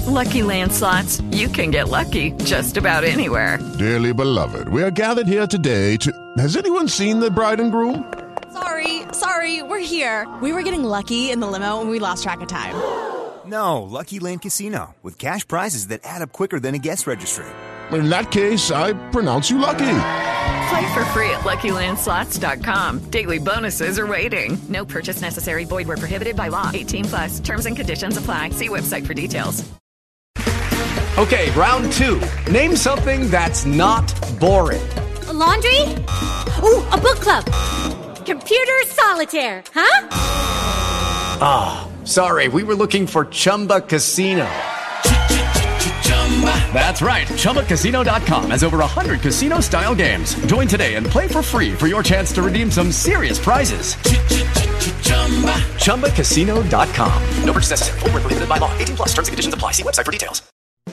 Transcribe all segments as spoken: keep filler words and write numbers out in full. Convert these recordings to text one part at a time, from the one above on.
With Lucky Land Slots, you can get lucky just about anywhere. Dearly beloved, we are gathered here today to... Has anyone seen the bride and groom? Sorry, sorry, we're here. We were getting lucky in the limo and we lost track of time. No, Lucky Land Casino, with cash prizes that add up quicker than a guest registry. In that case, I pronounce you lucky. Play for free at Lucky Land Slots dot com. Daily bonuses are waiting. No purchase necessary. Void where prohibited by law. eighteen plus. Terms and conditions apply. See website for details. Okay, round two. Name something that's not boring. A laundry? Ooh, a book club. Computer solitaire, huh? Ah, oh, sorry. We were looking for Chumba Casino. That's right. Chumba Casino dot com has over one hundred casino-style games. Join today and play for free for your chance to redeem some serious prizes. Chumba Casino dot com. No purchase necessary. Void where prohibited by law. eighteen plus. Terms and conditions apply. See website for details.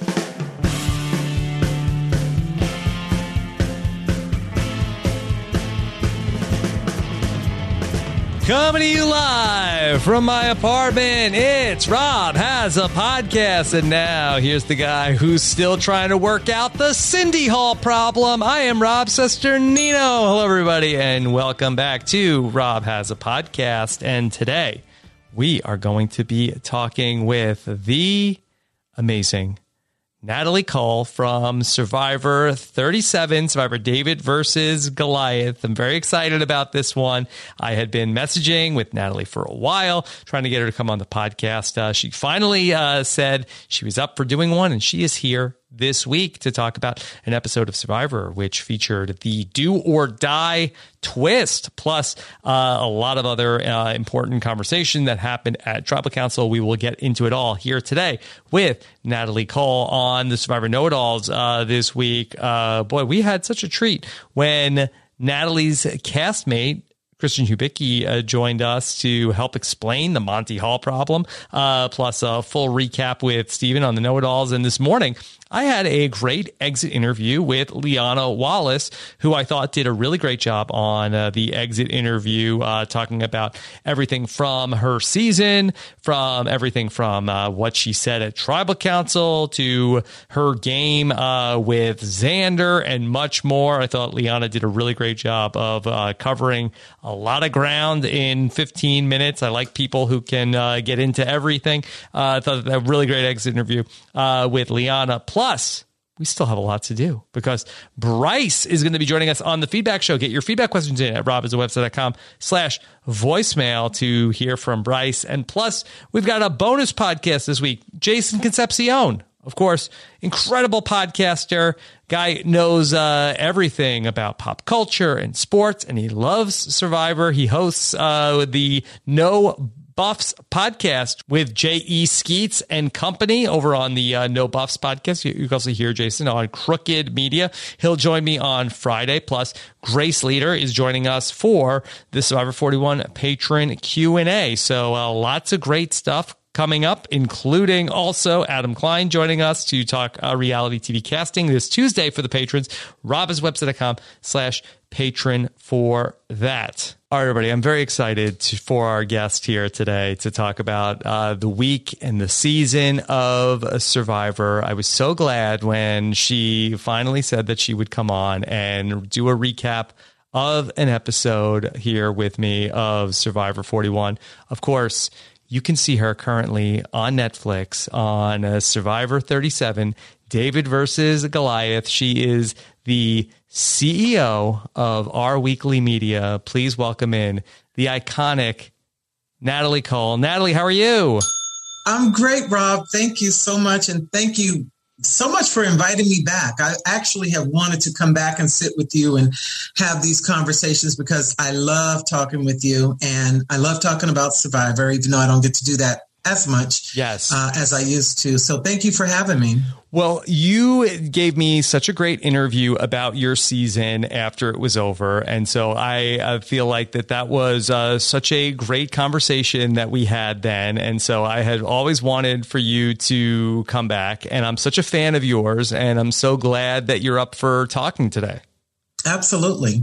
Coming to you live from my apartment, it's Rob Has a Podcast. And now here's the guy who's still trying to work out the Cindy Hall problem. I am Rob Cesternino. Hello, everybody, and welcome back to Rob Has a Podcast. And today we are going to be talking with the amazing Natalie Cole from Survivor thirty-seven, Survivor David versus Goliath. I'm very excited about this one. I had been messaging with Natalie for a while, trying to get her to come on the podcast. Uh, she finally uh, said she was up for doing one, and she is here this week to talk about an episode of Survivor, which featured the do or die twist, plus uh, a lot of other uh, important conversation that happened at Tribal Council. We will get into it all here today with Natalie Cole on the Survivor Know-It-Alls uh, this week. Uh, boy, we had such a treat when Natalie's castmate, Christian Hubicki, uh, joined us to help explain the Monty Hall problem, uh, plus a full recap with Steven on the Know-It-Alls. And this morning, I had a great exit interview with Liana Wallace, who I thought did a really great job on uh, the exit interview, uh, talking about everything from her season, from everything from uh, what she said at Tribal Council to her game uh, with Xander and much more. I thought Liana did a really great job of uh, covering a lot of ground in fifteen minutes. I like people who can uh, get into everything. Uh, I thought that a really great exit interview uh, with Liana. Plus, we still have a lot to do because Bryce is going to be joining us on the feedback show. Get your feedback questions in at robhasawebsite.com slash voicemail to hear from Bryce. And plus, we've got a bonus podcast this week. Jason Concepcion, of course, incredible podcaster. Guy knows uh, everything about pop culture and sports, and he loves Survivor. He hosts uh, the No Buffs podcast with J E. Skeets and company over on the uh, No Buffs podcast. You, you can also hear Jason on Crooked Media. He'll join me on Friday. Plus, Grace Leader is joining us for the Survivor forty-one patron Q and A. So uh, lots of great stuff coming up, including also Adam Klein joining us to talk uh, reality T V casting this Tuesday for the patrons. robhasawebsite.com slash patron for that. All right, everybody, I'm very excited to, for our guest here today to talk about uh, the week and the season of Survivor. I was so glad when she finally said that she would come on and do a recap of an episode here with me of Survivor forty-one. Of course, you can see her currently on Netflix on uh, Survivor thirty-seven, David versus Goliath. She is the C E O of Our Weekly Media. Please welcome in the iconic Natalie Cole. Natalie, how are you? I'm great, Rob. Thank you so much. And thank you so much for inviting me back. I actually have wanted to come back and sit with you and have these conversations because I love talking with you and I love talking about Survivor, even though I don't get to do that as much yes. uh, as I used to. So thank you for having me. Well, you gave me such a great interview about your season after it was over. And so I uh, feel like that that was uh, such a great conversation that we had then. And so I had always wanted for you to come back. And I'm such a fan of yours. And I'm so glad that you're up for talking today. Absolutely.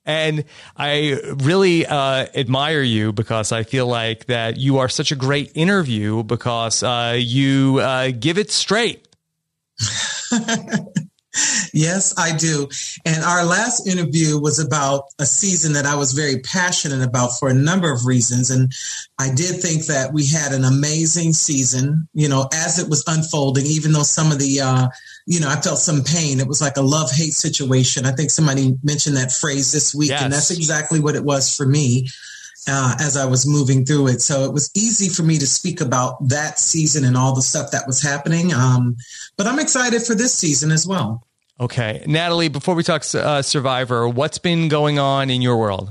And I really uh, admire you because I feel like that you are such a great interview because uh, you uh, give it straight. Yes, I do. And our last interview was about a season that I was very passionate about for a number of reasons. And I did think that we had an amazing season, you know, as it was unfolding, even though some of the, uh, you know, I felt some pain. It was like a love-hate situation. I think somebody mentioned that phrase this week, yes. And that's exactly what it was for me uh, as I was moving through it. So it was easy for me to speak about that season and all the stuff that was happening. Um, but I'm excited for this season as well. Okay. Natalie, before we talk uh, Survivor, what's been going on in your world?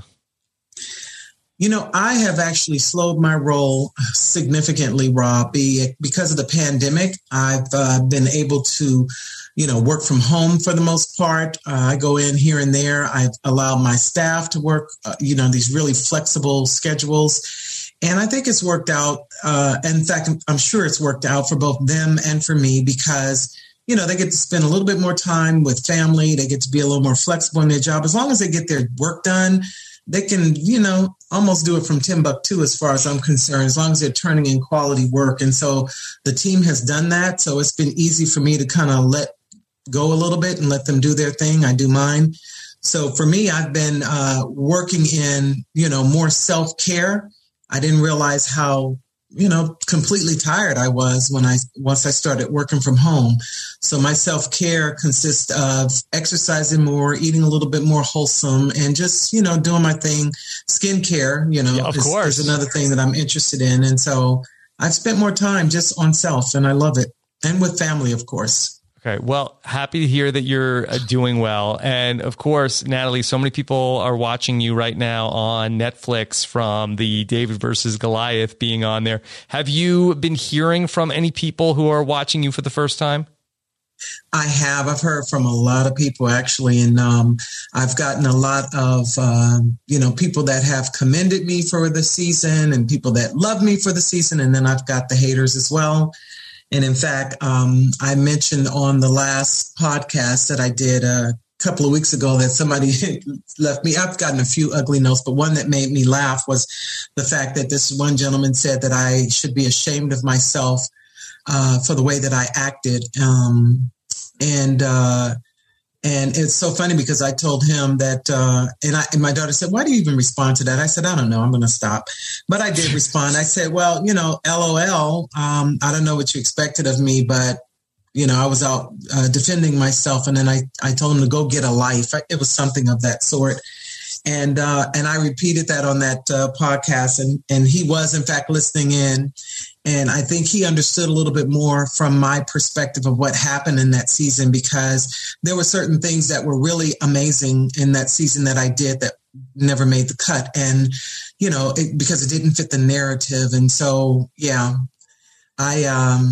You know, I have actually slowed my roll significantly, Rob, be because of the pandemic. I've uh, been able to, you know, work from home for the most part. Uh, I go in here and there. I've allowed my staff to work, uh, you know, these really flexible schedules. And I think it's worked out. Uh, in fact, I'm sure it's worked out for both them and for me because you know, they get to spend a little bit more time with family. They get to be a little more flexible in their job. As long as they get their work done, they can, you know, almost do it from Timbuktu as far as I'm concerned, as long as they're turning in quality work. And so the team has done that. So it's been easy for me to kind of let go a little bit and let them do their thing. I do mine. So for me, I've been uh, working in, you know, more self-care. I didn't realize how you know, completely tired I was when I, once I started working from home. So my self-care consists of exercising more, eating a little bit more wholesome, and just, you know, doing my thing. Skincare, you know, yeah, of is, course. is another thing that I'm interested in. And so I've spent more time just on self, and I love it. And with family, of course. Okay. Well, happy to hear that you're doing well. And of course, Natalie, so many people are watching you right now on Netflix from the David versus Goliath being on there. Have you been hearing from any people who are watching you for the first time? I have. I've heard from a lot of people, actually. And um, I've gotten a lot of, um, you know, people that have commended me for the season and people that love me for the season. And then I've got the haters as well. And in fact, um, I mentioned on the last podcast that I did a couple of weeks ago that somebody left me. I've gotten a few ugly notes, but one that made me laugh was the fact that this one gentleman said that I should be ashamed of myself uh, for the way that I acted. Um, and uh, and it's so funny because I told him that, uh, and, I, and my daughter said, why do you even respond to that? I said, I don't know. I'm going to stop. But I did respond. I said, well, you know, LOL. Um, I don't know what you expected of me, but, you know, I was out uh, defending myself. And then I, I told him to go get a life. It was something of that sort. And uh, and I repeated that on that uh, podcast. And, and he was, in fact, listening in. And I think he understood a little bit more from my perspective of what happened in that season, because there were certain things that were really amazing in that season that I did that never made the cut. And, you know, it, because it didn't fit the narrative. And so, yeah, I, um,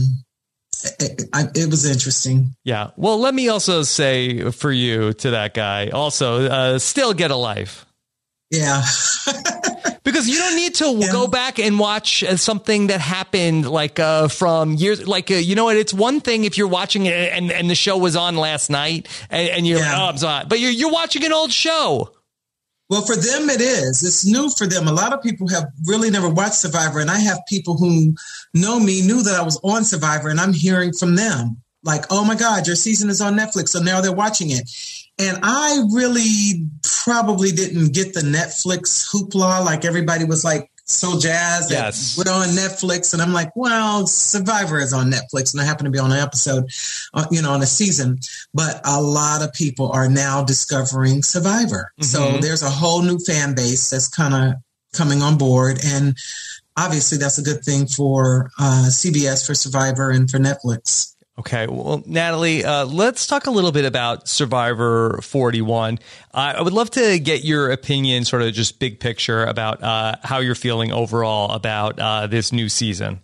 it, I, it was interesting. Yeah. Well, let me also say for you to that guy also, uh, still get a life. Yeah. Because you don't need to yeah. go back and watch uh, something that happened like uh, from years, like, uh, you know what? It's one thing if you're watching it and, and the show was on last night and, and you're yeah. like, oh, I'm sorry. But you're, you're watching an old show. Well, for them, it is. It's new for them. A lot of people have really never watched Survivor. And I have people who know me, knew that I was on Survivor, and I'm hearing from them like, oh, my God, your season is on Netflix. So now they're watching it. And I really probably didn't get the Netflix hoopla. Like everybody was like so jazzed yes. that we're on Netflix. And I'm like, well, Survivor is on Netflix. And I happen to be on an episode, uh, you know, on a season. But a lot of people are now discovering Survivor. Mm-hmm. So there's a whole new fan base that's kind of coming on board. And obviously that's a good thing for uh, C B S, for Survivor, and for Netflix. Okay. Well, Natalie, uh, let's talk a little bit about Survivor forty-one. Uh, I would love to get your opinion, sort of just big picture, about uh, how you're feeling overall about uh, this new season.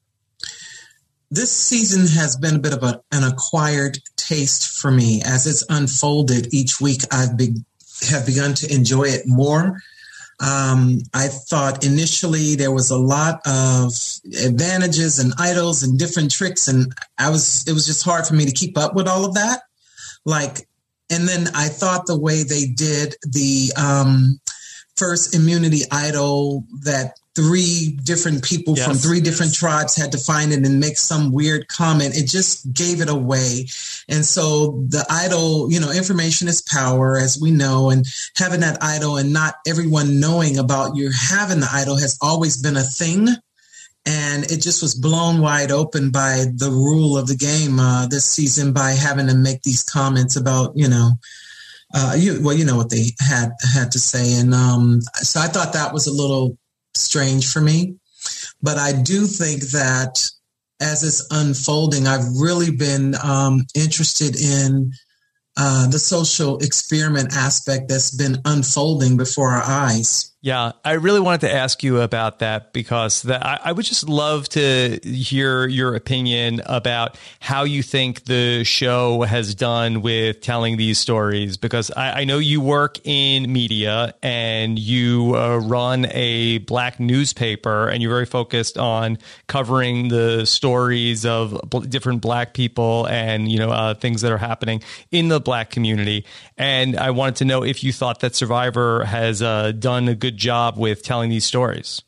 This season has been a bit of a, an acquired taste for me. As it's unfolded each week, I've be, have begun to enjoy it more. Um, I thought initially there was a lot of advantages and idols and different tricks, and I was, it was just hard for me to keep up with all of that. Like, and then I thought the way they did the um, first immunity idol, that three different people yes. from three different tribes had to find it and make some weird comment. It just gave it away. And so the idol, you know, information is power, as we know, and having that idol and not everyone knowing about you having the idol has always been a thing. And it just was blown wide open by the rule of the game uh, this season by having to make these comments about, you know, uh, you, well, you know what they had had to say. And um, so I thought that was a little strange for me. But I do think that as it's unfolding, I've really been um, interested in uh, the social experiment aspect that's been unfolding before our eyes. Yeah, I really wanted to ask you about that because that I, I would just love to hear your opinion about how you think the show has done with telling these stories, because I, I know you work in media and you uh, run a Black newspaper and you're very focused on covering the stories of b- different Black people and, you know, uh, things that are happening in the Black community. And I wanted to know if you thought that Survivor has uh, done a good job with telling these stories.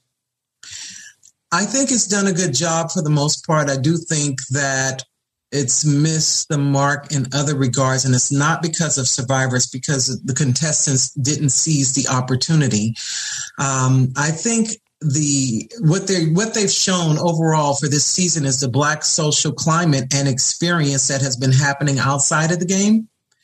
I think it's done a good job for the most part. I do think that it's missed the mark in other regards, and it's not because of Survivor, it's because the contestants didn't seize the opportunity. Um, I think the what they what they've shown overall for this season is the Black social climate and experience that has been happening outside of the game.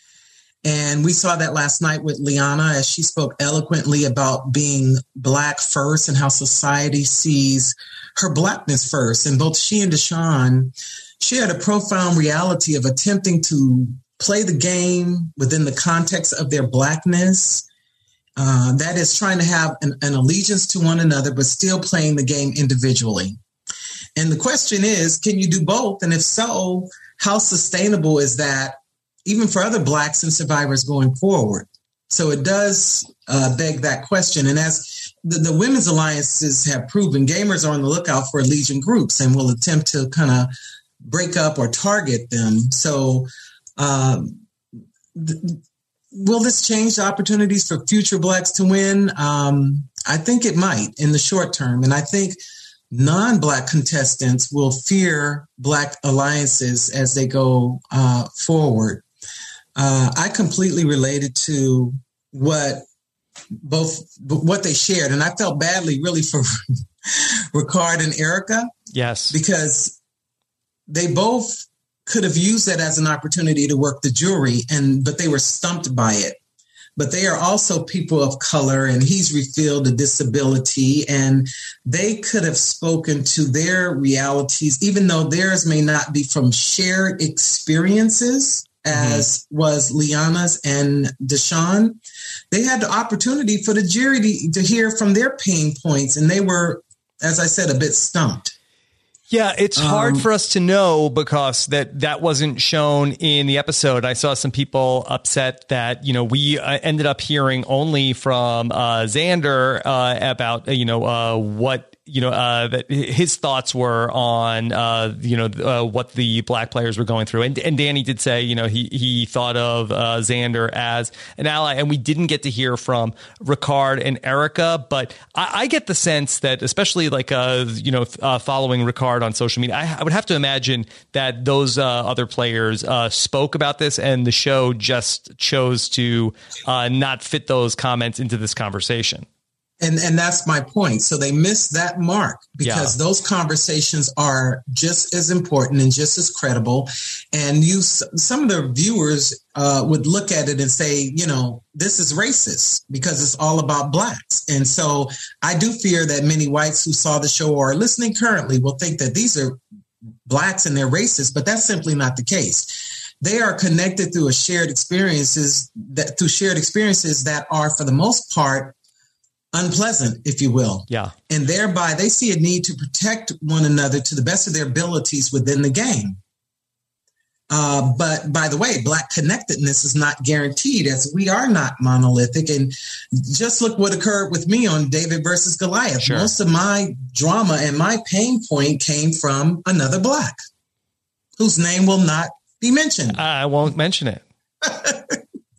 And we saw that last night with Liana as she spoke eloquently about being Black first and how society sees her Blackness first. And both she and Deshaun shared a profound reality of attempting to play the game within the context of their Blackness. Uh, that is trying to have an, an allegiance to one another, but still playing the game individually. And the question is, can you do both? And if so, how sustainable is that, even for other Blacks and survivors going forward? So it does uh, beg that question. And as the, the women's alliances have proven, gamers are on the lookout for Legion groups and will attempt to kind of break up or target them. So um, th- will this change the opportunities for future Blacks to win? Um, I think it might in the short term. And I think non-Black contestants will fear Black alliances as they go uh, forward. Uh, I completely related to what both what they shared, and I felt badly really for Ricard and Erica. Yes, because they both could have used that as an opportunity to work the jury, and but they were stumped by it. But they are also people of color, and he's revealed a disability, and they could have spoken to their realities, even though theirs may not be from shared experiences, as mm-hmm. was Liana's and Deshaun. They had the opportunity for the jury to, to hear from their pain points, and they were, as I said, a bit stumped. Yeah, it's hard um, for us to know because that that wasn't shown in the episode. I saw some people upset that, you know, we uh, ended up hearing only from uh, Xander uh, about, uh, you know, uh, what, you know, uh, that his thoughts were on, uh, you know, uh, what the Black players were going through. And, and Danny did say, you know, he, he thought of uh, Xander as an ally, and we didn't get to hear from Ricard and Erica. But I, I get the sense that, especially like, uh, you know, uh, following Ricard on social media, I, I would have to imagine that those uh, other players uh, spoke about this and the show just chose to uh, not fit those comments into this conversation. And and that's my point. So they missed that mark because yeah. those conversations are just as important and just as credible. And you, some of the viewers uh, would look at it and say, you know, this is racist because it's all about Blacks. And so I do fear that many whites who saw the show or are listening currently will think that these are Blacks and they're racist, but that's simply not the case. They are connected through a shared experiences that through shared experiences that are, for the most part, unpleasant, if you will. Yeah. And thereby they see a need to protect one another to the best of their abilities within the game. Uh, but by the way, Black connectedness is not guaranteed, as we are not monolithic. And just look what occurred with me on David versus Goliath. Sure. Most of my drama and my pain point came from another Black whose name will not be mentioned. I won't mention it.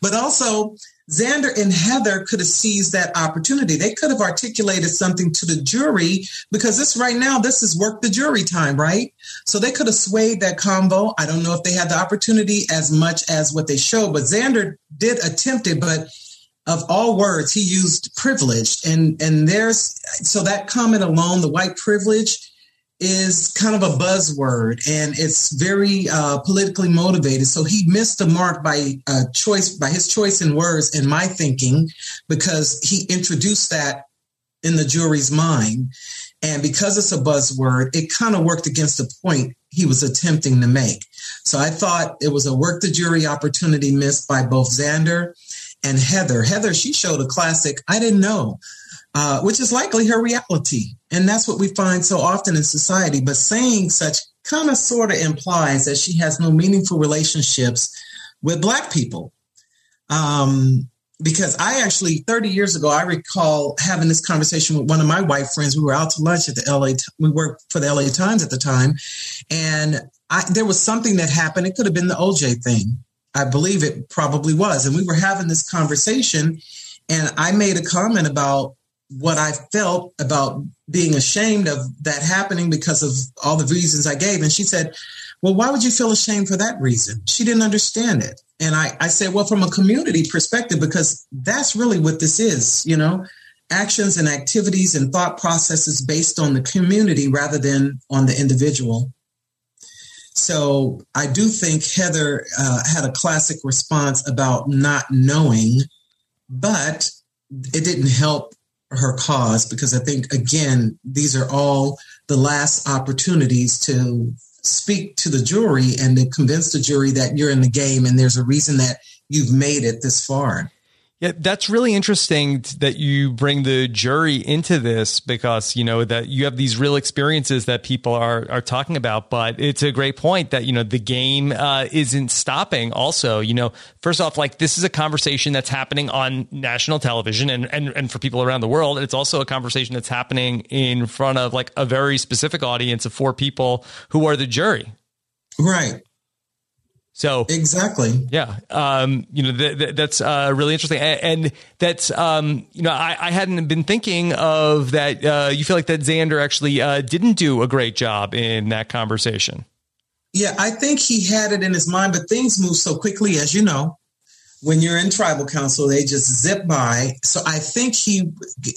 But also, Xander and Heather could have seized that opportunity. They could have articulated something to the jury, because this right now, this is work the jury time, right? So they could have swayed that convo. I don't know if they had the opportunity as much as what they showed, but Xander did attempt it. But of all words, he used privilege. And, and there's, so that comment alone, the white privilege, is kind of a buzzword, and it's very uh, politically motivated. So he missed the mark by uh, choice, by his choice in words, in my thinking, because he introduced that in the jury's mind. And because it's a buzzword, it kind of worked against the point he was attempting to make. So I thought it was a work the jury opportunity missed by both Xander and Heather. Heather, she showed a classic I didn't know, uh, which is likely her reality. And that's what we find so often in society. But saying such kind of sort of implies that she has no meaningful relationships with Black people. Um, because I actually, thirty years ago, I recall having this conversation with one of my white friends. We were out to lunch at the L A, we worked for the L A Times at the time. And I, there was something that happened. It could have been the O J thing. I believe it probably was. And we were having this conversation, and I made a comment about what I felt about being ashamed of that happening because of all the reasons I gave. And she said, well, why would you feel ashamed for that reason? She didn't understand it. And I, I said, well, from a community perspective, because that's really what this is, you know, actions and activities and thought processes based on the community rather than on the individual. So I do think Heather uh, had a classic response about not knowing, but it didn't help her cause, because I think, again, these are all the last opportunities to speak to the jury and to convince the jury that you're in the game and there's a reason that you've made it this far. Yeah, that's really interesting that you bring the jury into this, because, you know, that you have these real experiences that people are are talking about. But it's a great point that, you know, the game uh, isn't stopping. Also, you know, first off, like, this is a conversation that's happening on national television and, and, and for people around the world. It's also a conversation that's happening in front of like a very specific audience of four people who are the jury. Right. So exactly. Yeah. Um, you know, th- th- that's uh, really interesting. And, and that's, um, you know, I, I hadn't been thinking of that. Uh, you feel like that Xander actually uh, didn't do a great job in that conversation. Yeah, I think he had it in his mind, but things move so quickly, as you know. When you're in tribal council, they just zip by. So I think he,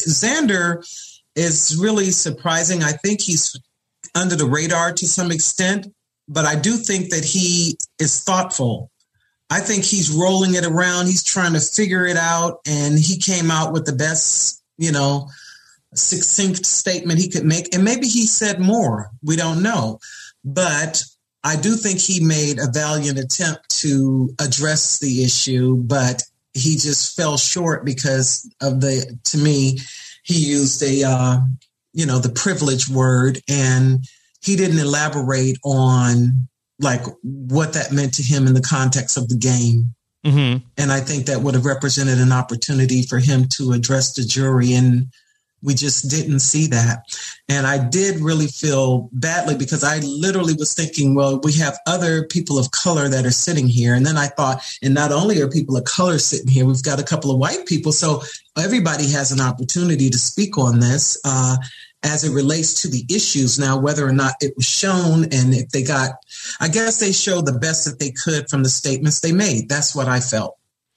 Xander is really surprising. I think he's under the radar to some extent. But I do think that he is thoughtful. I think he's rolling it around. He's trying to figure it out. And he came out with the best, you know, succinct statement he could make. And maybe he said more. We don't know. But I do think he made a valiant attempt to address the issue. But he just fell short because of the, to me, he used a, uh, you know, the privilege word, and he didn't elaborate on like what that meant to him in the context of the game. Mm-hmm. And I think that would have represented an opportunity for him to address the jury. And we just didn't see that. And I did really feel badly, because I literally was thinking, well, we have other people of color that are sitting here. And then I thought, and not only are people of color sitting here, we've got a couple of white people. So everybody has an opportunity to speak on this. Uh, as it relates to the issues. Now, whether or not it was shown, and if they got, I guess they showed the best that they could from the statements they made. That's what I felt.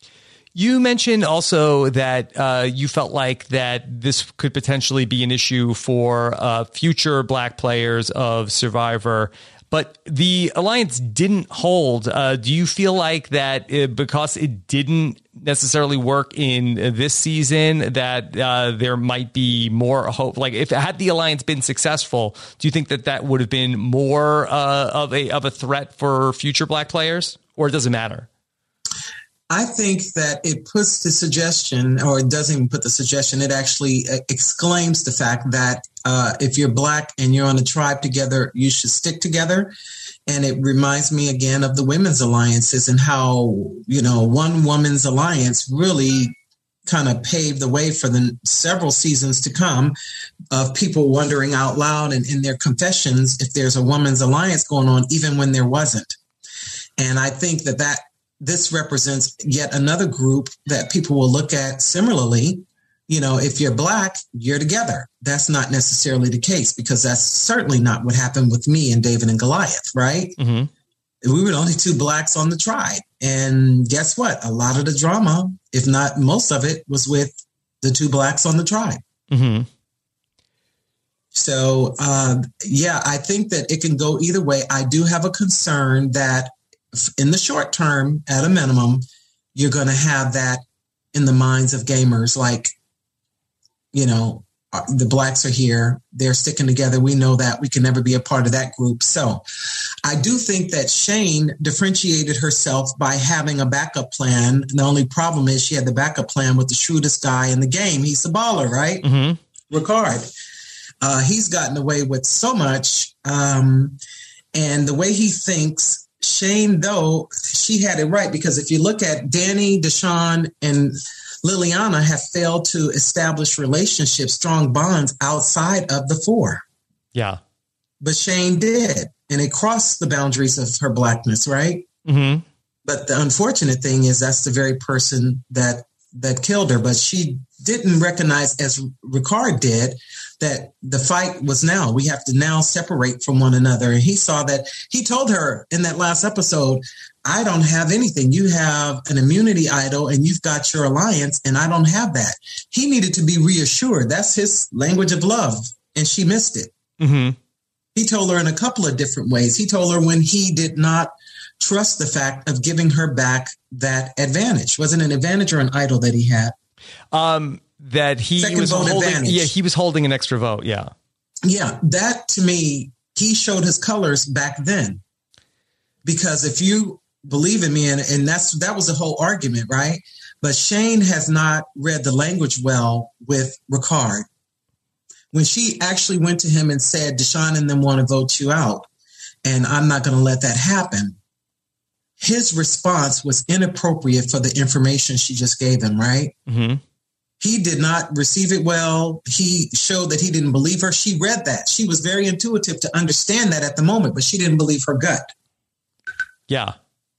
You mentioned also that uh, you felt like that this could potentially be an issue for uh, future Black players of Survivor, but the alliance didn't hold. Uh, do you feel like that it, because it didn't necessarily work in this season, that uh, there might be more hope? Like, if had the alliance been successful, do you think that that would have been more uh, of a of a threat for future Black players, or it doesn't matter? I think that it puts the suggestion, or it doesn't even put the suggestion, it actually exclaims the fact that uh, if you're Black and you're on a tribe together, you should stick together. And it reminds me again of the women's alliances and how, you know, one woman's alliance really kind of paved the way for the several seasons to come of people wondering out loud and in their confessions if there's a woman's alliance going on, even when there wasn't. And I think that that this represents yet another group that people will look at similarly. You know, if you're Black, you're together. That's not necessarily the case, because that's certainly not what happened with me and David and Goliath, right? Mm-hmm. We were the only two Blacks on the tribe. And guess what? A lot of the drama, if not most of it, was with the two Blacks on the tribe. Mm-hmm. So, uh, yeah, I think that it can go either way. I do have a concern that in the short term, at a minimum, you're going to have that in the minds of gamers, like, you know, the Blacks are here. They're sticking together. We know that. We can never be a part of that group. So I do think that Shane differentiated herself by having a backup plan. The only problem is she had the backup plan with the shrewdest guy in the game. He's the baller, right? Mm-hmm. Ricard. Uh, he's gotten away with so much. Um, and the way he thinks, Shane, though, she had it right, because if you look at Danny, Deshaun, and Liliana have failed to establish relationships, strong bonds outside of the four. Yeah. But Shane did, and it crossed the boundaries of her Blackness, right? Mm-hmm. But the unfortunate thing is that's the very person that that killed her. But she didn't recognize, as Ricard did, that the fight was now. We have to now separate from one another. And he saw that. He told her in that last episode, I don't have anything. You have an immunity idol and you've got your alliance, and I don't have that. He needed to be reassured. That's his language of love. And she missed it. Mm-hmm. He told her in a couple of different ways. He told her when he did not trust the fact of giving her back that advantage. Was it an advantage or an idol that he had? Um, that he Second was holding. Advantage. Yeah, he was holding an extra vote. Yeah. Yeah. That, to me, he showed his colors back then. Because if you believe in me, and, and that's that was the whole argument, right? But Shane has not read the language well with Ricard. When she actually went to him and said, Deshaun and them want to vote you out, and I'm not going to let that happen, his response was inappropriate for the information she just gave him, right? Mm-hmm. He did not receive it well. He showed that he didn't believe her. She read that. She was very intuitive to understand that at the moment, but she didn't believe her gut. Yeah.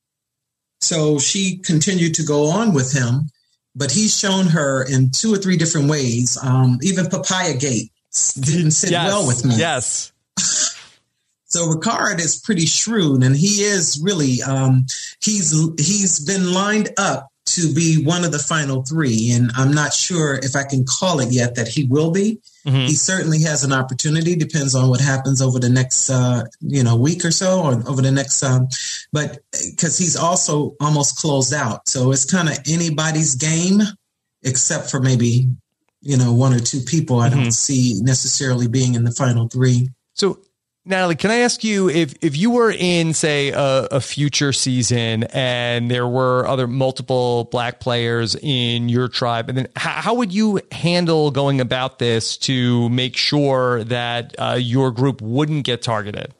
So she continued to go on with him, but he's shown her in two or three different ways. Um, even Papaya Gate didn't sit yes. well with me. Yes. So Ricard is pretty shrewd, and he is really, um, he's he's been lined up to be one of the final three. And I'm not sure if I can call it yet that he will be. Mm-hmm. He certainly has an opportunity. Depends on what happens over the next, uh, you know, week or so, or over the next, um, but because he's also almost closed out. So it's kind of anybody's game, except for maybe, you know, one or two people I mm-hmm. don't see necessarily being in the final three. So, Natalie, can I ask you if, if you were in, say, a, a future season and there were other multiple Black players in your tribe, and then how, how would you handle going about this to make sure that uh, your group wouldn't get targeted?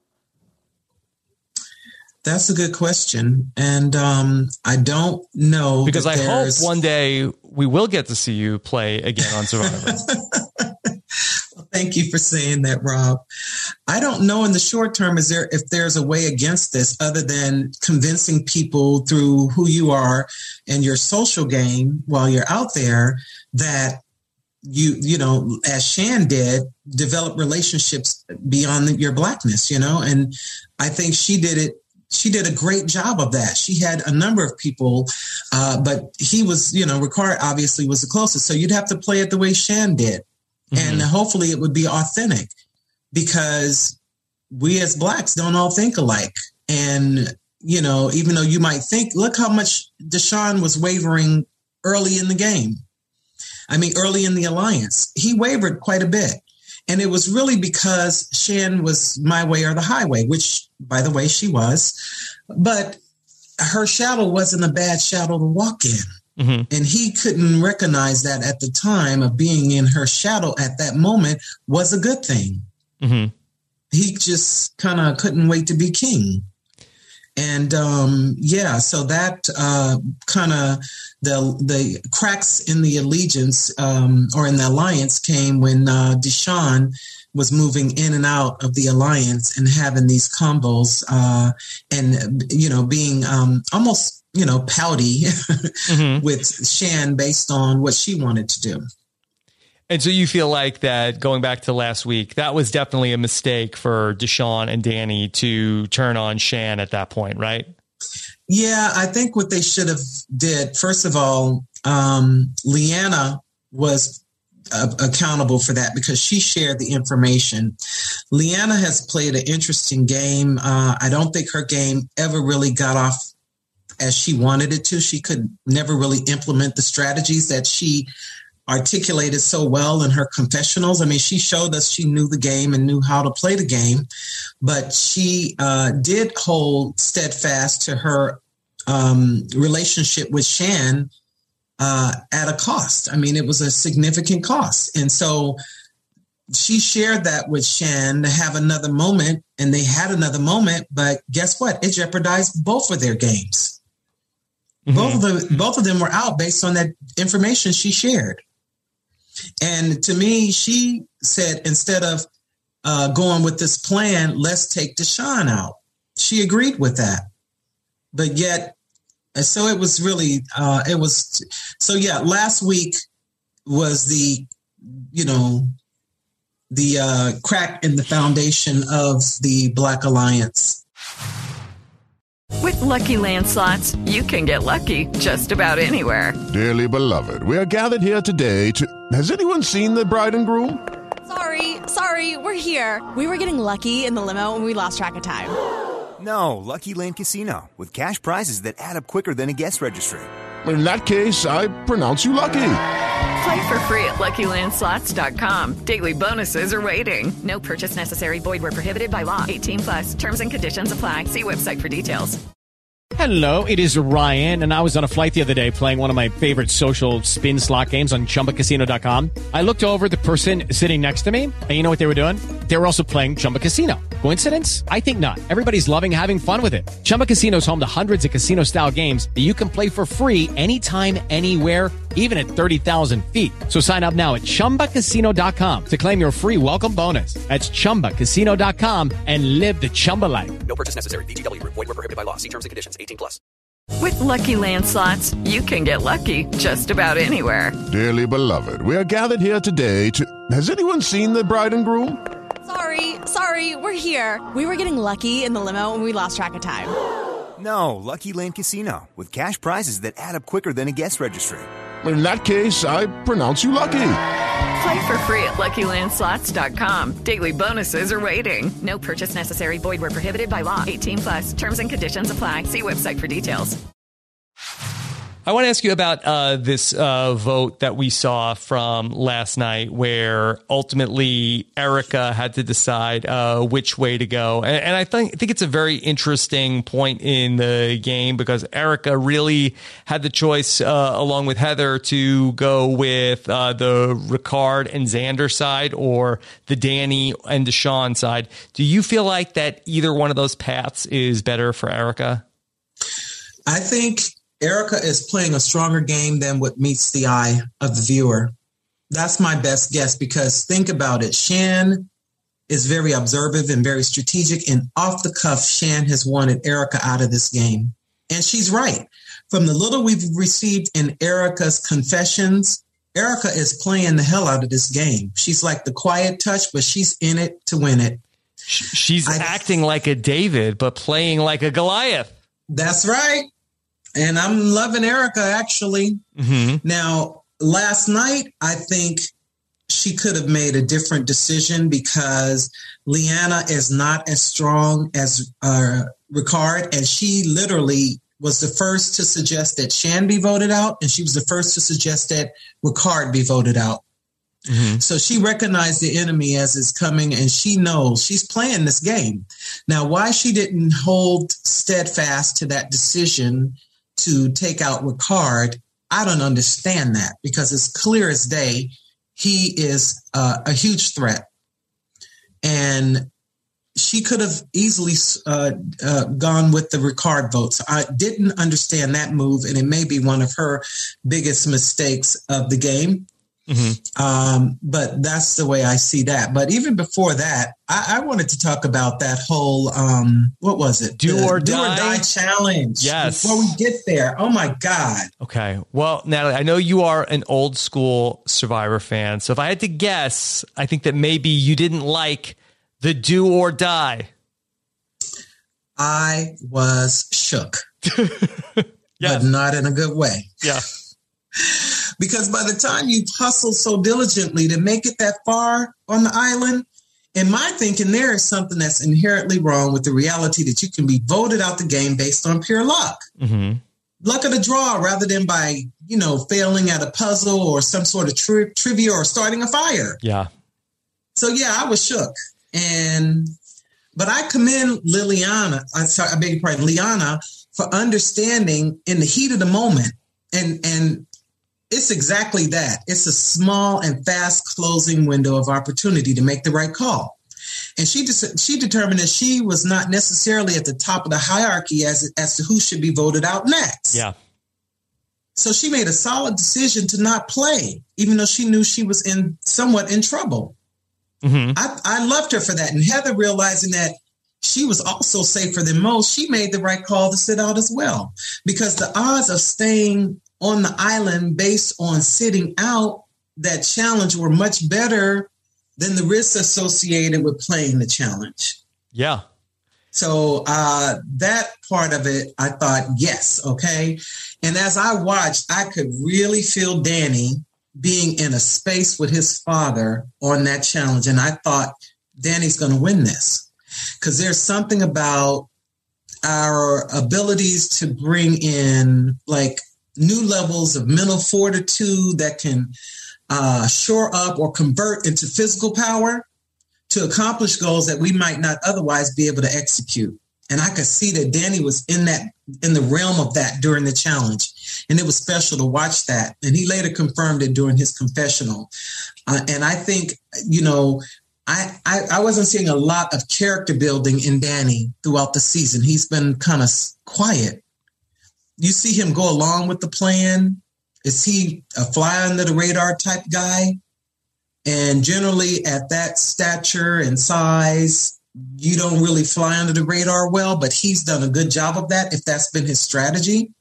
That's a good question. And um, I don't know. Because I hope one day we will get to see you play again on Survivor. Thank you for saying that, Rob. I don't know in the short term is there if there's a way against this other than convincing people through who you are and your social game while you're out there that you, you know, as Shan did, develop relationships beyond your Blackness, you know, and I think she did it. She did a great job of that. She had a number of people, uh, but he was, you know, Ricard obviously was the closest. So you'd have to play it the way Shan did. Mm-hmm. And hopefully it would be authentic, because we as Blacks don't all think alike. And, you know, even though you might think, look how much Deshaun was wavering early in the game. I mean, early in the alliance, he wavered quite a bit. And it was really because Shan was my way or the highway, which, by the way, she was. But her shadow wasn't a bad shadow to walk in. Mm-hmm. And he couldn't recognize that at the time of being in her shadow at that moment was a good thing. Mm-hmm. He just kind of couldn't wait to be king. And um, yeah, so that uh, kind of the the cracks in the allegiance um, or in the alliance came when uh, Deshaun was moving in and out of the alliance and having these combos uh, and, you know, being um, almost, you know, pouty mm-hmm. with Shan based on what she wanted to do. And so you feel like that, going back to last week, that was definitely a mistake for Deshawn and Danny to turn on Shan at that point, right? Yeah, I think what they should have did, first of all, um, Leanna was Uh, accountable for that because she shared the information. Leanna has played an interesting game. Uh, I don't think her game ever really got off as she wanted it to. She could never really implement the strategies that she articulated so well in her confessionals. I mean, she showed us she knew the game and knew how to play the game, but she uh, did hold steadfast to her um, relationship with Shan Uh, at a cost. I mean, it was a significant cost. And so she shared that with Shan to have another moment, and they had another moment, but guess what? It jeopardized both of their games. Mm-hmm. Both of them, both of them were out based on that information she shared. And to me, she said, instead of uh, going with this plan, let's take Deshawn out. She agreed with that. But yet, And so it was really, uh, it was, so yeah, last week was the, you know, the uh, crack in the foundation of the Black Alliance. With Lucky Land Slots, you can get lucky just about anywhere. Dearly beloved, we are gathered here today to, has anyone seen the bride and groom? Sorry, sorry, we're here. We were getting lucky in the limo and we lost track of time. No, Lucky Land Casino, with cash prizes that add up quicker than a guest registry. In that case, I pronounce you lucky. Play for free at Lucky Land Slots dot com. Daily bonuses are waiting. No purchase necessary. Void where prohibited by law. eighteen plus. Terms and conditions apply. See website for details. Hello, it is Ryan, and I was on a flight the other day playing one of my favorite social spin slot games on Chumba Casino dot com. I looked over at the person sitting next to me, and you know what they were doing? They were also playing Chumba Casino. Coincidence? I think not. Everybody's loving having fun with it. Chumba Casino is home to hundreds of casino-style games that you can play for free anytime, anywhere, even at thirty thousand feet. So sign up now at Chumba Casino dot com to claim your free welcome bonus. That's Chumba Casino dot com and live the Chumba life. No purchase necessary. V G W. Void where prohibited by law. See terms and conditions. eighteen plus. With Lucky Land Slots, you can get lucky just about anywhere. Dearly beloved, we are gathered here today to, has anyone seen the bride and groom? Sorry, sorry, we're here. We were getting lucky in the limo and we lost track of time. No, Lucky Land Casino, with cash prizes that add up quicker than a guest registry. In that case, I pronounce you lucky. Play for free at Lucky Land Slots dot com. Daily bonuses are waiting. No purchase necessary. Void where prohibited by law. eighteen plus. Terms and conditions apply. See website for details. I want to ask you about uh, this uh, vote that we saw from last night, where ultimately Erica had to decide uh, which way to go. And, and I think, I think it's a very interesting point in the game because Erica really had the choice, uh, along with Heather, to go with uh, the Ricard and Xander side or the Danny and Deshawn side. Do you feel like that either one of those paths is better for Erica? I think Erica is playing a stronger game than what meets the eye of the viewer. That's my best guess because think about it. Shan is very observant and very strategic, and off the cuff, Shan has wanted Erica out of this game. And she's right. From the little we've received in Erica's confessions, Erica is playing the hell out of this game. She's like the quiet touch, but she's in it to win it. She's I, acting like a David, but playing like a Goliath. That's right. And I'm loving Erica, actually. Mm-hmm. Now, last night, I think she could have made a different decision because Leanna is not as strong as uh, Ricard. And she literally was the first to suggest that Shan be voted out. And she was the first to suggest that Ricard be voted out. Mm-hmm. So she recognized the enemy as it's coming, and she knows she's playing this game. Now, why she didn't hold steadfast to that decision to take out Ricard, I don't understand that, because it's clear as day he is uh, a huge threat. And she could have easily uh, uh, gone with the Ricard vote. So I didn't understand that move, and it may be one of her biggest mistakes of the game. Mm-hmm. Um, but that's the way I see that. But even before that, I, I wanted to talk about that whole, um, what was it? Do the, or do die? or die challenge. Yes. Before we get there. Oh my God. Okay. Well, Natalie, I know you are an old school Survivor fan. So if I had to guess, I think that maybe you didn't like the do or die. I was shook, yes. but not in a good way. Yeah. Because by the time you hustle so diligently to make it that far on the island, in my thinking, there is something that's inherently wrong with the reality that you can be voted out the game based on pure luck. Mm-hmm. Luck of the draw rather than by, you know, failing at a puzzle or some sort of tri- trivia or starting a fire. Yeah. So, yeah, I was shook. And but I commend Liliana, I'm sorry, I beg your pardon, Liana, for understanding in the heat of the moment. And and it's exactly that. It's a small and fast closing window of opportunity to make the right call. And she de- she determined that she was not necessarily at the top of the hierarchy as, as to who should be voted out next. Yeah. So she made a solid decision to not play, even though she knew she was in somewhat in trouble. Mm-hmm. I, I loved her for that. And Heather, realizing that she was also safer than most, she made the right call to sit out as well. Because the odds of staying on the island based on sitting out that challenge were much better than the risks associated with playing the challenge. Yeah. So uh, that part of it, I thought, yes, okay. And as I watched, I could really feel Danny being in a space with his father on that challenge. And I thought, Danny's going to win this. Because there's something about our abilities to bring in like new levels of mental fortitude that can uh, shore up or convert into physical power to accomplish goals that we might not otherwise be able to execute. And I could see that Danny was in that, in the realm of that during the challenge. And it was special to watch that. And he later confirmed it during his confessional. Uh, and I think, you know, I, I, I wasn't seeing a lot of character building in Danny throughout the season. He's been kind of quiet. You see him go along with the plan. Is he a fly under the radar type guy? And generally at that stature and size, you don't really fly under the radar well, but he's done a good job of that if that's been his strategy.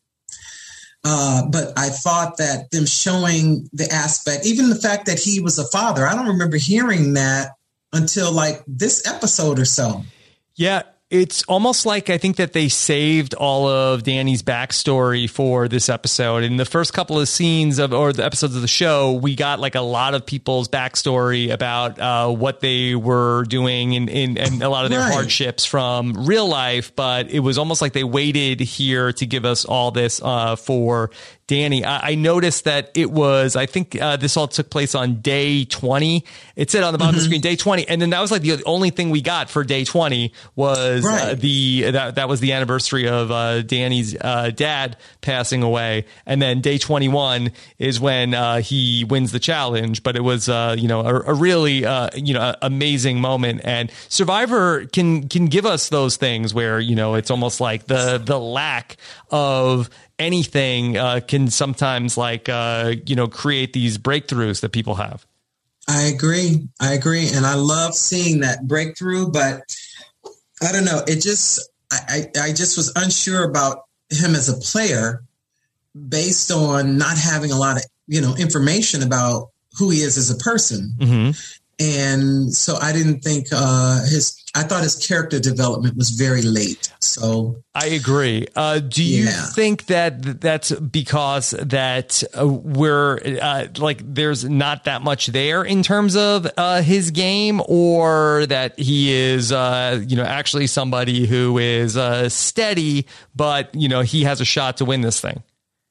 Uh, but I thought that them showing the aspect, even the fact that he was a father, I don't remember hearing that until like this episode or so. Yeah. It's almost like I think that they saved all of Danny's backstory for this episode. In the first couple of scenes of or the episodes of the show, we got like a lot of people's backstory about uh, what they were doing and, and, and a lot of their right. hardships from real life. But it was almost like they waited here to give us all this uh, for Danny. I, I noticed that it was, I think uh, this all took place on day twenty. It said on the bottom mm-hmm. of the screen, day twenty. And then that was like the only thing we got for day twenty was right. uh, the, that, that was the anniversary of uh, Danny's uh, dad passing away. And then day twenty-one is when uh, he wins the challenge. But it was, uh, you know, a, a really, uh, you know, amazing moment. And Survivor can, can give us those things where, you know, it's almost like the, the lack of anything uh, can sometimes like, uh, you know, create these breakthroughs that people have. I agree. I agree. And I love seeing that breakthrough, but I don't know. It just, I, I, I just was unsure about him as a player based on not having a lot of, you know, information about who he is as a person. Mm-hmm. And so I didn't think uh, his, I thought his character development was very late. So I agree. Uh, do you yeah. think that that's because that uh, we're uh, like, there's not that much there in terms of uh, his game, or that he is, uh, you know, actually somebody who is uh, steady, but, you know, he has a shot to win this thing?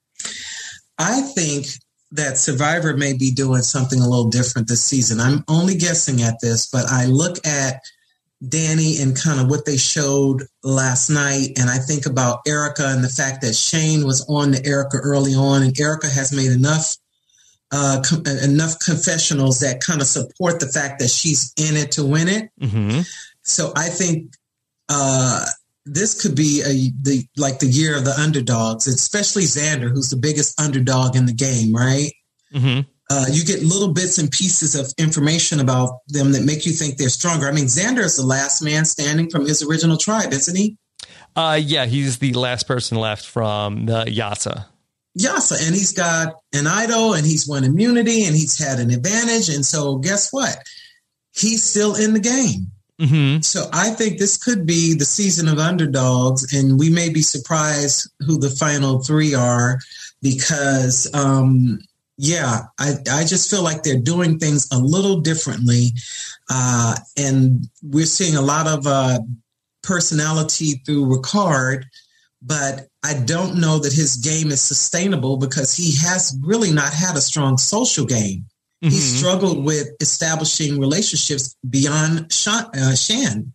I think that Survivor may be doing something a little different this season. I'm only guessing at this, but I look at Danny and kind of what they showed last night, and I think about Erica and the fact that Shane was on to Erica early on, and Erica has made enough uh, com- enough confessionals that kind of support the fact that she's in it to win it. Mm-hmm. So I think uh, this could be a the like the year of the underdogs, especially Xander, who's the biggest underdog in the game, right? Mm-hmm. uh, you get little bits and pieces of information about them that make you think they're stronger. I mean, Xander is the last man standing from his original tribe, isn't he? Uh, yeah, he's the last person left from the Yasa. Yasa, and he's got an idol, and he's won immunity, and he's had an advantage. And so guess what? He's still in the game. Mm-hmm. So I think this could be the season of underdogs, and we may be surprised who the final three are because, um, yeah, I, I just feel like they're doing things a little differently. Uh, and we're seeing a lot of uh, personality through Ricard, but I don't know that his game is sustainable because he has really not had a strong social game. Mm-hmm. He struggled with establishing relationships beyond Shan. Uh, Shan.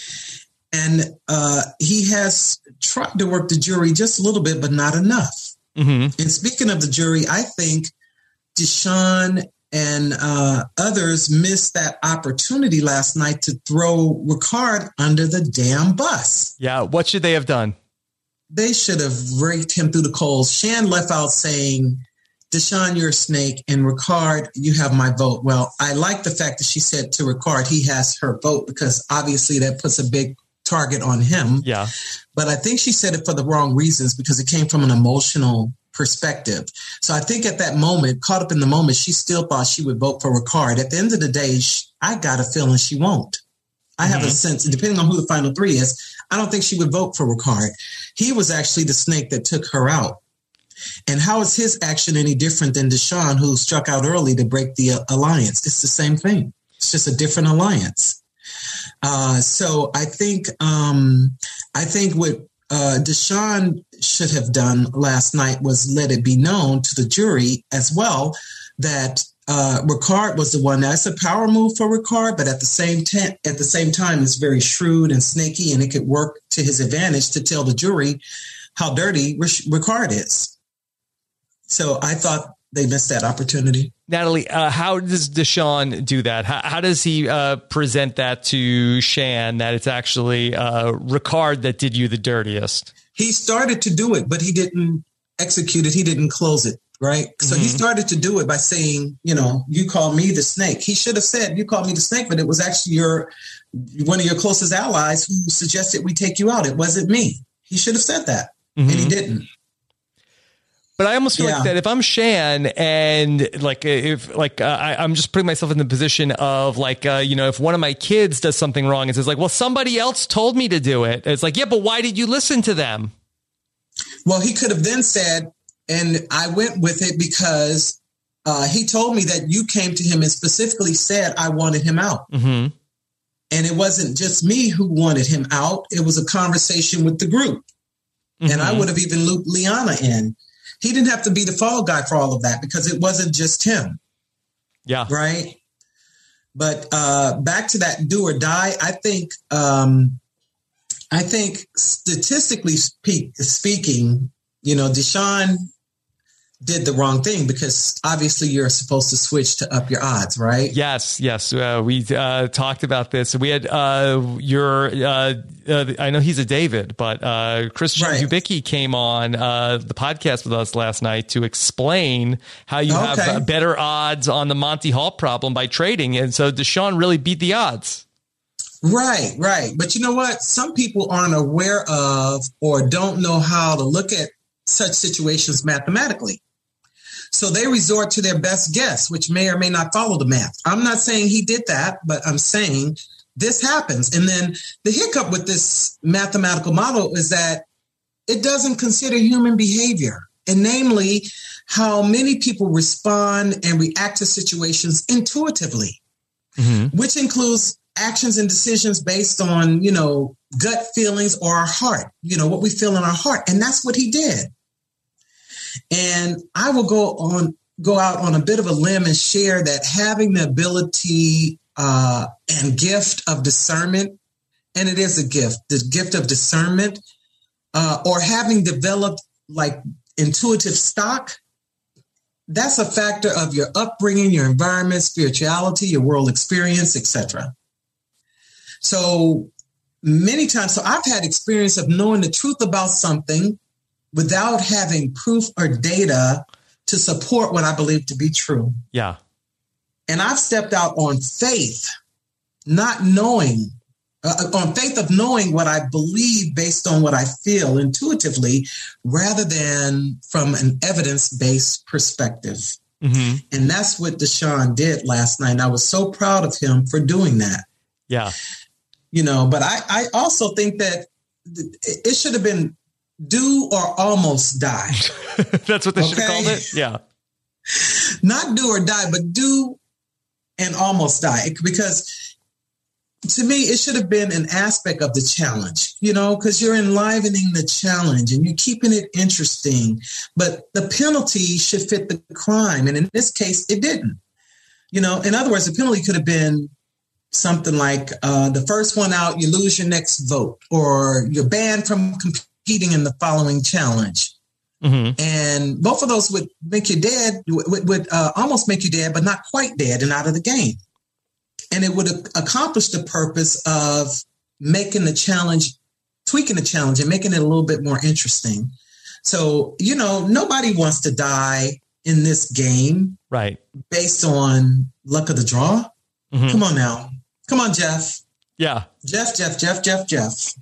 And uh, he has tried to work the jury just a little bit, but not enough. Mm-hmm. And speaking of the jury, I think Deshaun and uh, others missed that opportunity last night to throw Ricard under the damn bus. Yeah, what should they have done? They should have raked him through the coals. Shan left out saying, Deshaun, you're a snake, and Ricard, you have my vote. Well, I like the fact that she said to Ricard, he has her vote, because obviously that puts a big target on him. Yeah. But I think she said it for the wrong reasons because it came from an emotional perspective. So I think at that moment, caught up in the moment, she still thought she would vote for Ricard. At the end of the day, she, I got a feeling she won't. I have mm-hmm. a sense, depending on who the final three is, I don't think she would vote for Ricard. He was actually the snake that took her out. And how is his action any different than Deshaun, who struck out early to break the uh, alliance? It's the same thing. It's just a different alliance. Uh, so I think um, I think what uh, Deshaun should have done last night was let it be known to the jury as well that uh, Ricard was the one. Now, it's a power move for Ricard, but at the same time, at the same time, it's very shrewd and snaky, and it could work to his advantage to tell the jury how dirty Ricard is. So I thought they missed that opportunity. Natalie, uh, how does Deshaun do that? How, how does he uh, present that to Shan, that it's actually uh, Ricard that did you the dirtiest? He started to do it, but he didn't execute it. He didn't close it, right? Mm-hmm. So he started to do it by saying, you know, you call me the snake. He should have said, you call me the snake, but it was actually your one of your closest allies who suggested we take you out. It wasn't me. He should have said that, mm-hmm. and he didn't. But I almost feel yeah. like that if I'm Shan and like if like uh, I, I'm just putting myself in the position of like, uh, you know, if one of my kids does something wrong and says like, well, somebody else told me to do it. It's like, yeah, but why did you listen to them? Well, he could have then said, and I went with it because uh, he told me that you came to him and specifically said I wanted him out. Mm-hmm. And it wasn't just me who wanted him out. It was a conversation with the group. Mm-hmm. And I would have even looped Liana in. He didn't have to be the fall guy for all of that because it wasn't just him. Yeah. Right. But uh, back to that do or die. I think um, I think statistically speak, speaking, you know, Deshaun did the wrong thing because obviously you're supposed to switch to up your odds, right? Yes, yes. Uh, we uh, talked about this. We had uh, your, uh, uh, I know he's a David, but uh, Christian right. Hubicki came on uh, the podcast with us last night to explain how you okay. have uh, better odds on the Monty Hall problem by trading. And so Deshaun really beat the odds. Right, right. But you know what? Some people aren't aware of or don't know how to look at such situations mathematically. So they resort to their best guess, which may or may not follow the math. I'm not saying he did that, but I'm saying this happens. And then the hiccup with this mathematical model is that it doesn't consider human behavior, and namely how many people respond and react to situations intuitively, mm-hmm. which includes actions and decisions based on, you know, gut feelings or our heart, you know, what we feel in our heart. And that's what he did. And I will go on, go out on a bit of a limb and share that having the ability uh, and gift of discernment, and it is a gift, the gift of discernment, uh, or having developed like intuitive stock, that's a factor of your upbringing, your environment, spirituality, your world experience, et cetera. So many times, so I've had experience of knowing the truth about something without having proof or data to support what I believe to be true. Yeah. And I've stepped out on faith, not knowing, uh, on faith of knowing what I believe based on what I feel intuitively, rather than from an evidence-based perspective. Mm-hmm. And that's what Deshaun did last night. And I was so proud of him for doing that. Yeah. You know, but I, I also think that it should have been do or almost die. That's what they okay? should have called it? Yeah. Not do or die, but do and almost die. Because to me, it should have been an aspect of the challenge, you know, because you're enlivening the challenge and you're keeping it interesting. But the penalty should fit the crime. And in this case, it didn't. You know, in other words, the penalty could have been something like uh, the first one out, you lose your next vote, or you're banned from competing in the following challenge. Mm-hmm. And both of those would make you dead, would, would uh, almost make you dead, but not quite dead and out of the game. And it would accomplish the purpose of making the challenge, tweaking the challenge and making it a little bit more interesting. So, you know, nobody wants to die in this game. Right. Based on luck of the draw. Mm-hmm. Come on now. Come on, Jeff. Yeah. Jeff, Jeff, Jeff, Jeff, Jeff.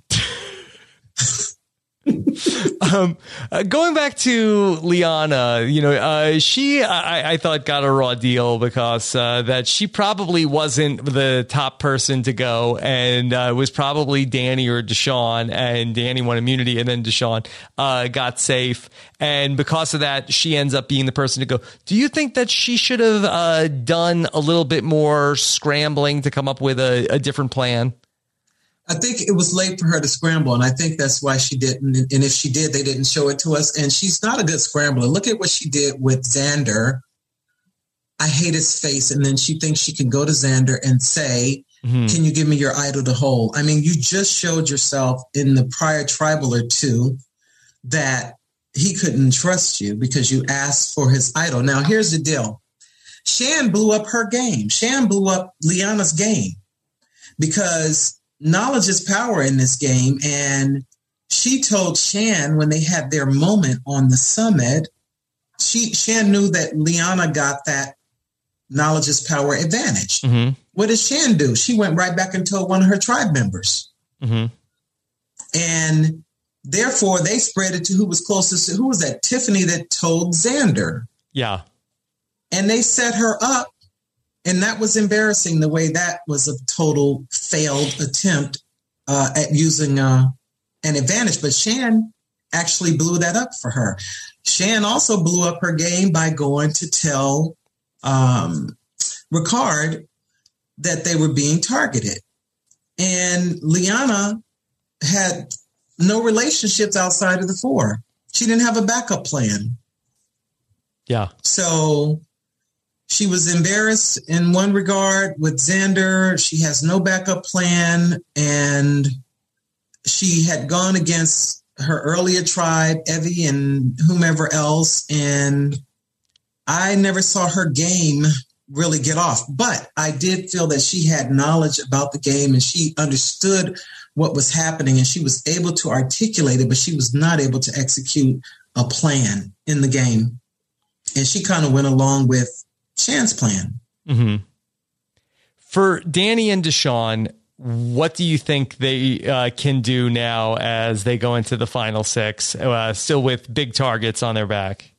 um, uh, going back to Liana, you know, uh, she, I, I thought got a raw deal because uh, that she probably wasn't the top person to go, and uh, it was probably Danny or Deshaun, and Danny won immunity, and then Deshaun uh, got safe. And because of that, she ends up being the person to go. Do you think that she should have uh, done a little bit more scrambling to come up with a, a different plan? I think it was late for her to scramble, and I think that's why she didn't. And if she did, they didn't show it to us. And she's not a good scrambler. Look at what she did with Xander. I hate his face. And then she thinks she can go to Xander and say, mm-hmm. can you give me your idol to hold? I mean, you just showed yourself in the prior tribal or two that he couldn't trust you because you asked for his idol. Now, here's the deal. Shan blew up her game. Shan blew up Liana's game because knowledge is power in this game. And she told Shan when they had their moment on the summit, she Shan knew that Liana got that knowledge is power advantage. Mm-hmm. What did Shan do? She went right back and told one of her tribe members. Mm-hmm. And therefore, they spread it to who was closest to, who was that? Tiffany that told Xander. Yeah. And they set her up. And that was embarrassing, the way that was a total failed attempt uh, at using uh, an advantage. But Shan actually blew that up for her. Shan also blew up her game by going to tell um, Ricard that they were being targeted. And Liana had no relationships outside of the four. She didn't have a backup plan. Yeah. So she was embarrassed in one regard with Xander. She has no backup plan. And she had gone against her earlier tribe, Evie and whomever else. And I never saw her game really get off. But I did feel that she had knowledge about the game and she understood what was happening and she was able to articulate it, but she was not able to execute a plan in the game. And she kind of went along with Shan's plan. Mm-hmm. For Danny and Deshaun, what do you think they uh, can do now as they go into the final six, uh, still with big targets on their back?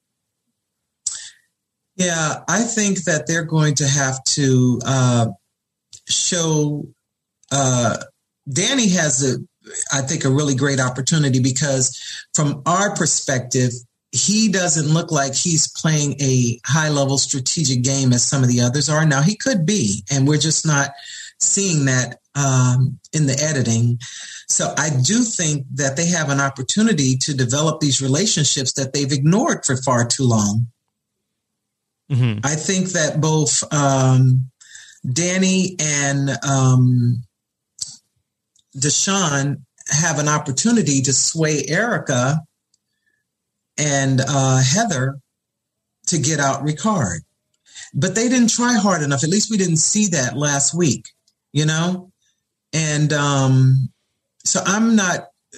Yeah, I think that they're going to have to uh, show uh, Danny has, a, I think, a really great opportunity because from our perspective, he doesn't look like he's playing a high-level strategic game as some of the others are. Now, he could be, and we're just not seeing that um, in the editing. So I do think that they have an opportunity to develop these relationships that they've ignored for far too long. Mm-hmm. I think that both um, Danny and um, Deshaun have an opportunity to sway Erica and uh, Heather to get out Ricard. But they didn't try hard enough. At least we didn't see that last week, you know? And um, so I'm not,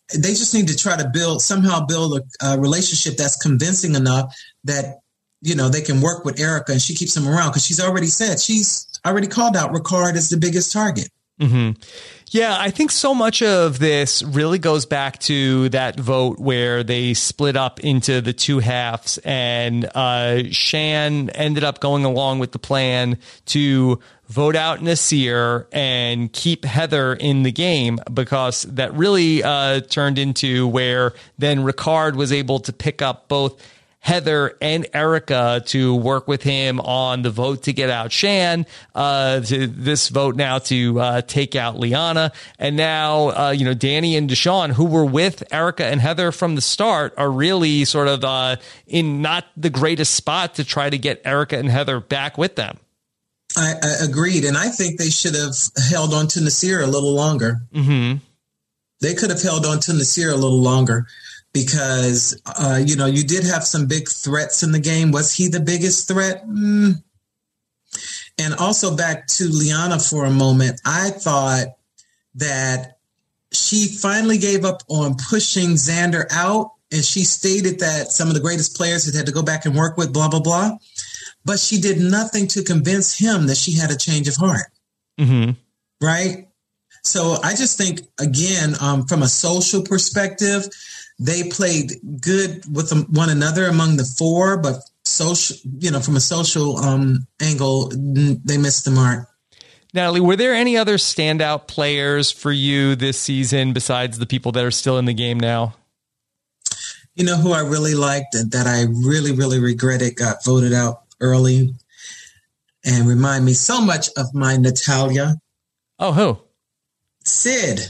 they just need to try to build, somehow build a, a relationship that's convincing enough that, you know, they can work with Erica and she keeps them around, because she's already said, she's already called out Ricard as the biggest target. Mm-hmm. Yeah, I think so much of this really goes back to that vote where they split up into the two halves, and uh, Shan ended up going along with the plan to vote out Naseer and keep Heather in the game, because that really uh, turned into where then Ricard was able to pick up both Heather and Erica to work with him on the vote to get out Shan, uh, to this vote now to uh, take out Liana. And now, uh, you know, Danny and Deshaun, who were with Erica and Heather from the start, are really sort of uh, in not the greatest spot to try to get Erica and Heather back with them. I, I agreed. And I think they should have held on to Naseer a little longer. Mm-hmm. They could have held on to Naseer a little longer. Because, uh, you know, you did have some big threats in the game. Was he the biggest threat? Mm. And also back to Liana for a moment, I thought that she finally gave up on pushing Xander out. And she stated that some of the greatest players had had to go back and work with, blah, blah, blah. But she did nothing to convince him that she had a change of heart. Mm-hmm. Right? So I just think, again, um, from a social perspective, they played good with one another among the four, but social, you know, from a social um, angle, they missed the mark. Natalie, were there any other standout players for you this season besides the people that are still in the game now? You know who I really liked and that I really, really regretted got voted out early and remind me so much of my Natalia. Oh, who? Sid.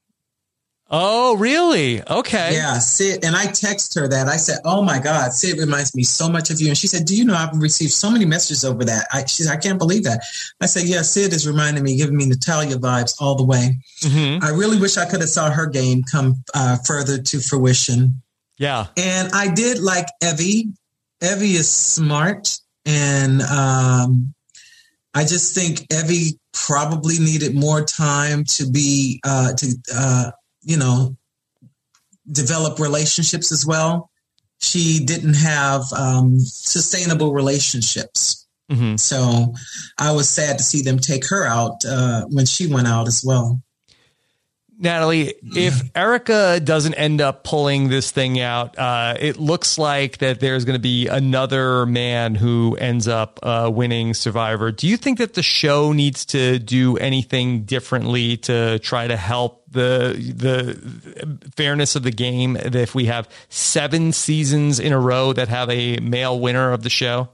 Oh, really? Okay. Yeah, Sid. And I text her that. I said, oh, my God, Sid reminds me so much of you. And she said, do you know I've received so many messages over that? I, she said, I can't believe that. I said, yeah, Sid is reminding me, giving me Natalia vibes all the way. Mm-hmm. I really wish I could have saw her game come uh, further to fruition. Yeah. And I did like Evie. Evie is smart. And um, I just think Evie probably needed more time to be, uh, to, uh, you know, develop relationships as well. She didn't have um, sustainable relationships. Mm-hmm. So I was sad to see them take her out uh, when she went out as well. Natalie, if Erica doesn't end up pulling this thing out, uh, it looks like that there's going to be another man who ends up uh, winning Survivor. Do you think that the show needs to do anything differently to try to help the the fairness of the game if we have seven seasons in a row that have a male winner of the show?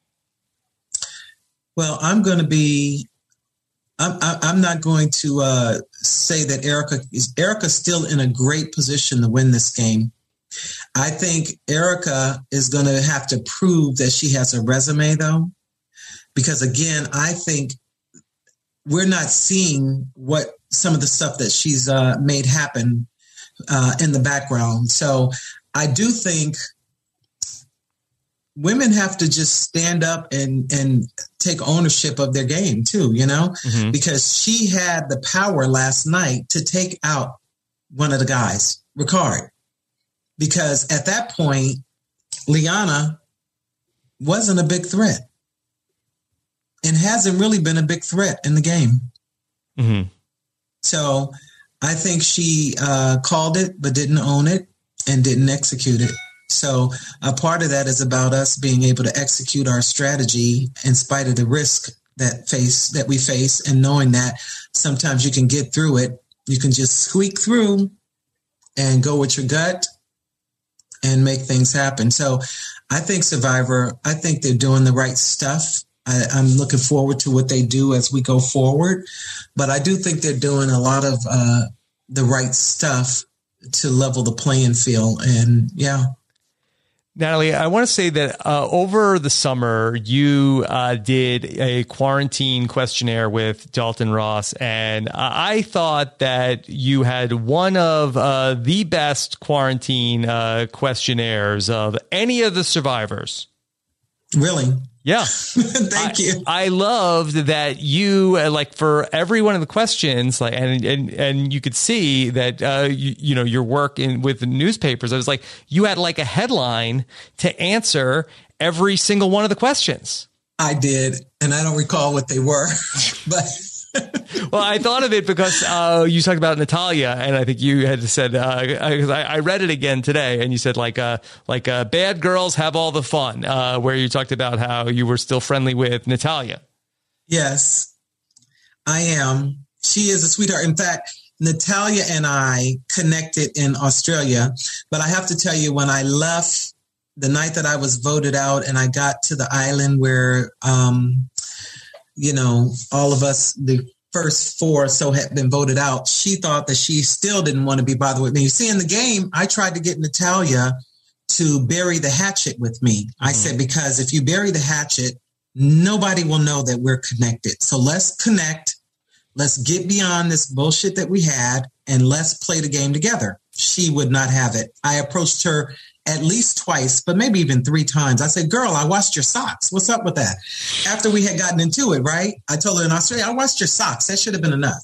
Well, I'm going to be I'm, I'm not going to uh, say that Erica is Erica's still in a great position to win this game. I think Erica is going to have to prove that she has a resume, though, because, again, I think we're not seeing what some of the stuff that she's uh, made happen uh, in the background. So I do think women have to just stand up and, and take ownership of their game too, you know, mm-hmm. because she had the power last night to take out one of the guys, Ricard, because at that point, Liana wasn't a big threat and hasn't really been a big threat in the game. Mm-hmm. So I think she uh, called it, but didn't own it and didn't execute it. So a part of that is about us being able to execute our strategy in spite of the risk that face that we face, and knowing that sometimes you can get through it. You can just squeak through and go with your gut and make things happen. So I think Survivor, I think they're doing the right stuff. I, I'm looking forward to what they do as we go forward. But I do think they're doing a lot of uh, the right stuff to level the playing field. And yeah. Natalie, I want to say that uh, over the summer, you uh, did a quarantine questionnaire with Dalton Ross, and I thought that you had one of uh, the best quarantine uh, questionnaires of any of the survivors. Really? Yeah. Thank I, you. I loved that you, uh, like, for every one of the questions, like, and and, and you could see that, uh, you, you know, your work in with the newspapers. I was like, you had like a headline to answer every single one of the questions. I did. And I don't recall what they were, but. Well, I thought of it because uh, you talked about Natalia, and I think you had said, uh, I, I read it again today, and you said like uh, like uh, bad girls have all the fun, uh, where you talked about how you were still friendly with Natalia. Yes, I am. She is a sweetheart. In fact, Natalia and I connected in Australia, but I have to tell you, when I left the night that I was voted out and I got to the island where, um, you know, all of us, the first four or so had been voted out, she thought that she still didn't want to be bothered with me. You see, in the game, I tried to get Natalia to bury the hatchet with me. Mm-hmm. I said, because if you bury the hatchet, nobody will know that we're connected. So let's connect. Let's get beyond this bullshit that we had, and let's play the game together. She would not have it. I approached her at least twice, but maybe even three times. I said, girl, I washed your socks. What's up with that? After we had gotten into it, right? I told her in Australia, I washed your socks. That should have been enough.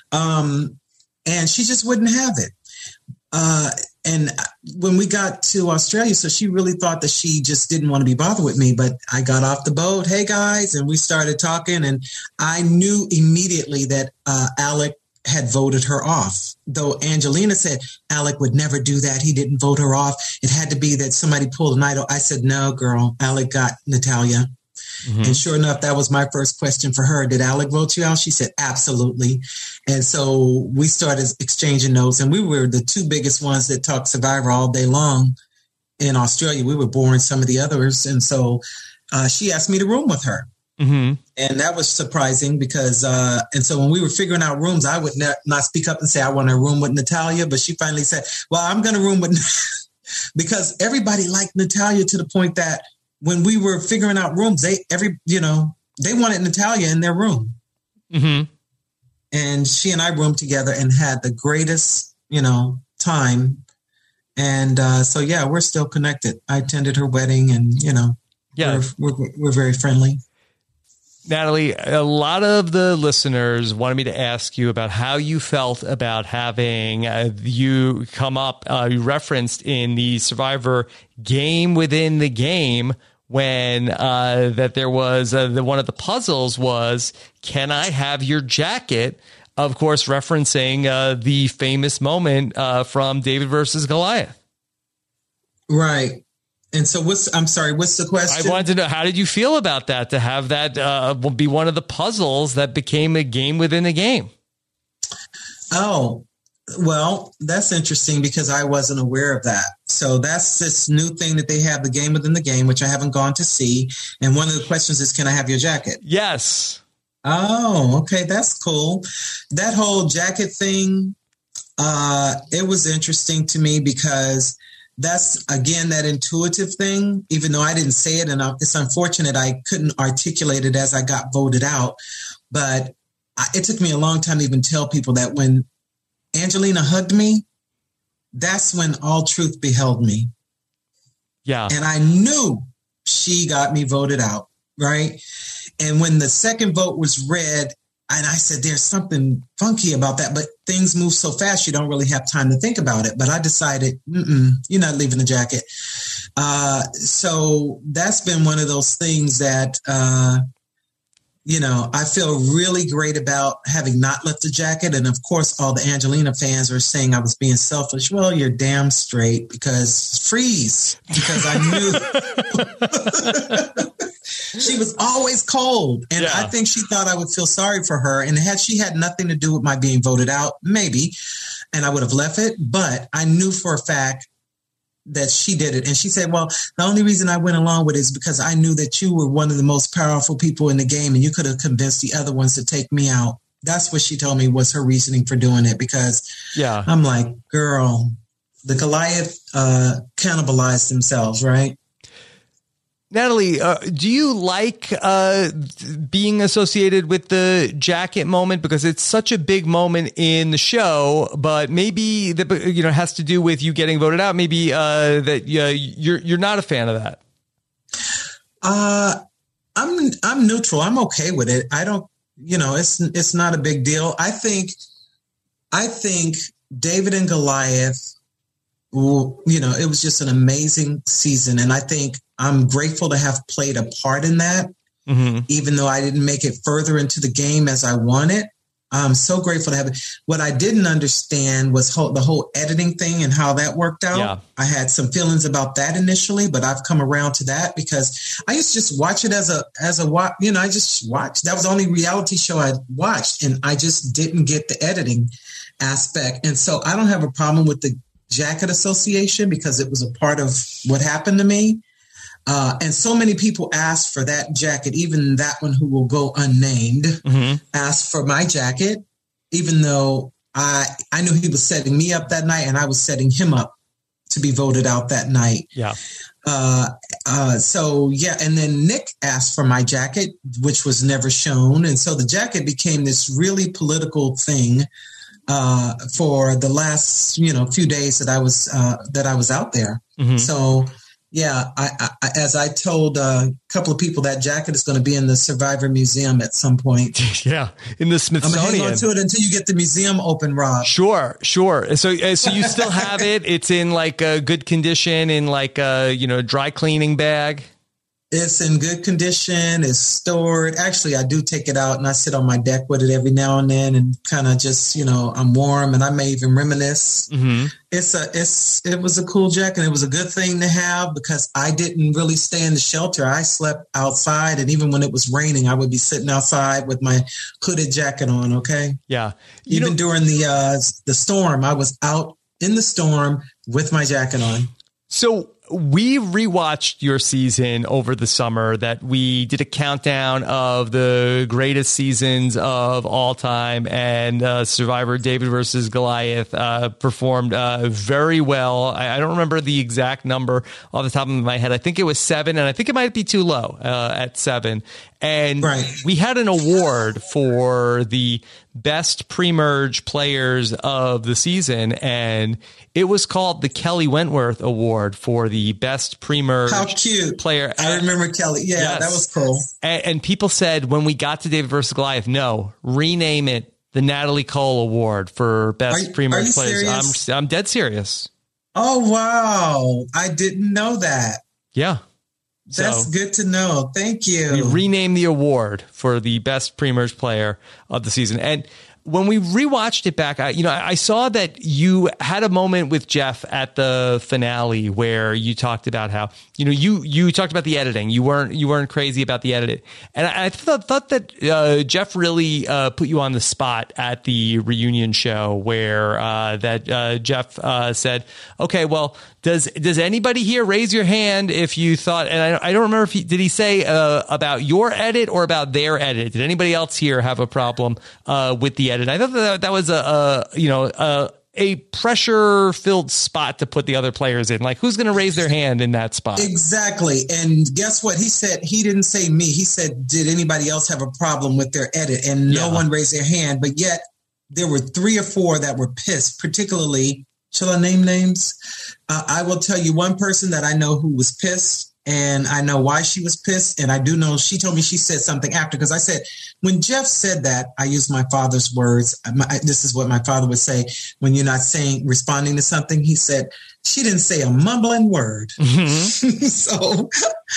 Um, and she just wouldn't have it. Uh, and when we got to Australia, so she really thought that she just didn't want to be bothered with me. But I got off the boat. Hey, guys. And we started talking. And I knew immediately that uh, Alec had voted her off, though Angelina said Alec would never do that. He didn't vote her off. It had to be that somebody pulled an idol. I said, no, girl, Alec got Natalia. Mm-hmm. And sure enough, that was my first question for her. Did Alec vote you out? She said, absolutely. And so we started exchanging notes, and we were the two biggest ones that talked Survivor all day long in Australia. We were boring some of the others. And so uh, she asked me to room with her. Mm-hmm. And that was surprising because, uh, and so when we were figuring out rooms, I would ne- not speak up and say, I want to room with Natalia. But she finally said, well, I'm going to room with, because everybody liked Natalia to the point that when we were figuring out rooms, they, every, you know, they wanted Natalia in their room. Mm-hmm. And she and I roomed together and had the greatest, you know, time. And uh, so, yeah, we're still connected. I attended her wedding, and, you know, yeah, we're, we're, we're very friendly. Natalie, a lot of the listeners wanted me to ask you about how you felt about having uh, you come up, uh, you referenced in the Survivor game within the game when uh, that there was uh, the, one of the puzzles was, can I have your jacket? Of course, referencing uh, the famous moment uh, from David versus Goliath. Right. And so what's, I'm sorry, what's the question? I wanted to know, how did you feel about that, to have that uh, be one of the puzzles that became a game within a game? Oh, well, that's interesting because I wasn't aware of that. So that's this new thing that they have, the game within the game, which I haven't gone to see. And one of the questions is, can I have your jacket? Yes. Oh, okay. That's cool. That whole jacket thing, uh, it was interesting to me because that's, again, that intuitive thing, even though I didn't say it, and it's unfortunate I couldn't articulate it as I got voted out. But I, it took me a long time to even tell people that when Angelina hugged me, that's when all truth beheld me. Yeah. And I knew she got me voted out, right? And when the second vote was read, and I said, there's something funky about that, but things move so fast, you don't really have time to think about it. But I decided, mm-mm, you're not leaving the jacket. Uh, so that's been one of those things that, uh, you know, I feel really great about having not left the jacket. And of course, all the Angelina fans are saying I was being selfish. Well, you're damn straight, because freeze, because I knew she was always cold. And yeah. I think she thought I would feel sorry for her. And had she had nothing to do with my being voted out, maybe, and I would have left it. But I knew for a fact that she did it. And she said, well, the only reason I went along with it is because I knew that you were one of the most powerful people in the game and you could have convinced the other ones to take me out. That's what she told me was her reasoning for doing it, because yeah, I'm like, girl, the Goliath uh, cannibalized themselves, right? Natalie, uh, do you like uh, being associated with the jacket moment, because it's such a big moment in the show, but maybe the, you know, has to do with you getting voted out? Maybe uh, that uh, you're you're not a fan of that. Uh, I'm I'm neutral. I'm okay with it. I don't, you know, it's it's not a big deal. I think I think David and Goliath, you know, it was just an amazing season. And I think I'm grateful to have played a part in that, mm-hmm. even though I didn't make it further into the game as I wanted. I'm so grateful to have it. What I didn't understand was whole, the whole editing thing and how that worked out. Yeah. I had some feelings about that initially, but I've come around to that because I used to just watch it as a, as a, you know, I just watched. That was the only reality show I watched, and I just didn't get the editing aspect. And so I don't have a problem with the Jacket Association because it was a part of what happened to me. Uh, and so many people asked for that jacket, even that one who will go unnamed, mm-hmm. asked for my jacket, even though I I knew he was setting me up that night and I was setting him up to be voted out that night. Yeah. Uh, uh, so, yeah. And then Nick asked for my jacket, which was never shown. And so the jacket became this really political thing uh, for the last, you know, few days that I was uh, that I was out there. Mm-hmm. So, yeah, I, I, as I told a couple of people, that jacket is going to be in the Survivor Museum at some point. Yeah, in the Smithsonian. I'm going to hang on to it until you get the museum open, Rob. Sure, sure. So, uh, so you still have it? It's in like a good condition, in like a, you know, dry cleaning bag? It's in good condition. It's stored. Actually, I do take it out and I sit on my deck with it every now and then and kind of just, you know, I'm warm and I may even reminisce. Mm-hmm. It's a, it's, it was a cool jacket. It was a good thing to have because I didn't really stay in the shelter. I slept outside, and even when it was raining, I would be sitting outside with my hooded jacket on. Okay. Yeah. You even know, during the, uh, the storm, I was out in the storm with my jacket on. So, we rewatched your season over the summer. That we did a countdown of the greatest seasons of all time, and uh, Survivor David versus Goliath uh, performed uh, very well. I, I don't remember the exact number off the top of my head. I think it was seven, and I think it might be too low uh, at seven. And right. we had an award for the best pre-merge players of the season, and it was called the Kelly Wentworth Award for the best pre-merge How cute. player. I remember Kelly. Yeah, yes. That was cool. And, and people said when we got to David versus Goliath, no, rename it the Natalie Cole Award for best pre-merge players. Serious? I'm I'm dead serious. Oh, wow. I didn't know that. Yeah. That's so, good to know. Thank you. We renamed the award for the best pre-merge player of the season. And when we rewatched it back, I, you know, I saw that you had a moment with Jeff at the finale where you talked about how, you know, you you talked about the editing. You weren't you weren't crazy about the edit, and I, I thought thought that uh, Jeff really uh, put you on the spot at the reunion show where uh, that uh, Jeff uh, said, "Okay, well, does does anybody here raise your hand if you thought?" And I, I don't remember if he did he say uh, about your edit or about their edit. Did anybody else here have a problem uh, with the edit? And I thought that that was a, a you know a, a pressure filled spot to put the other players in. Like, who's going to raise their hand in that spot? Exactly. And guess what? He said he didn't say me. He said, did anybody else have a problem with their edit? And no yeah. one raised their hand. But yet there were three or four that were pissed. Particularly, shall I name names? Uh, I will tell you one person that I know who was pissed. And I know why she was pissed. And I do know she told me she said something after, because I said, when Jeff said that, I used my father's words. My, this is what my father would say when you're not saying, responding to something. He said, she didn't say a mumbling word. Mm-hmm. So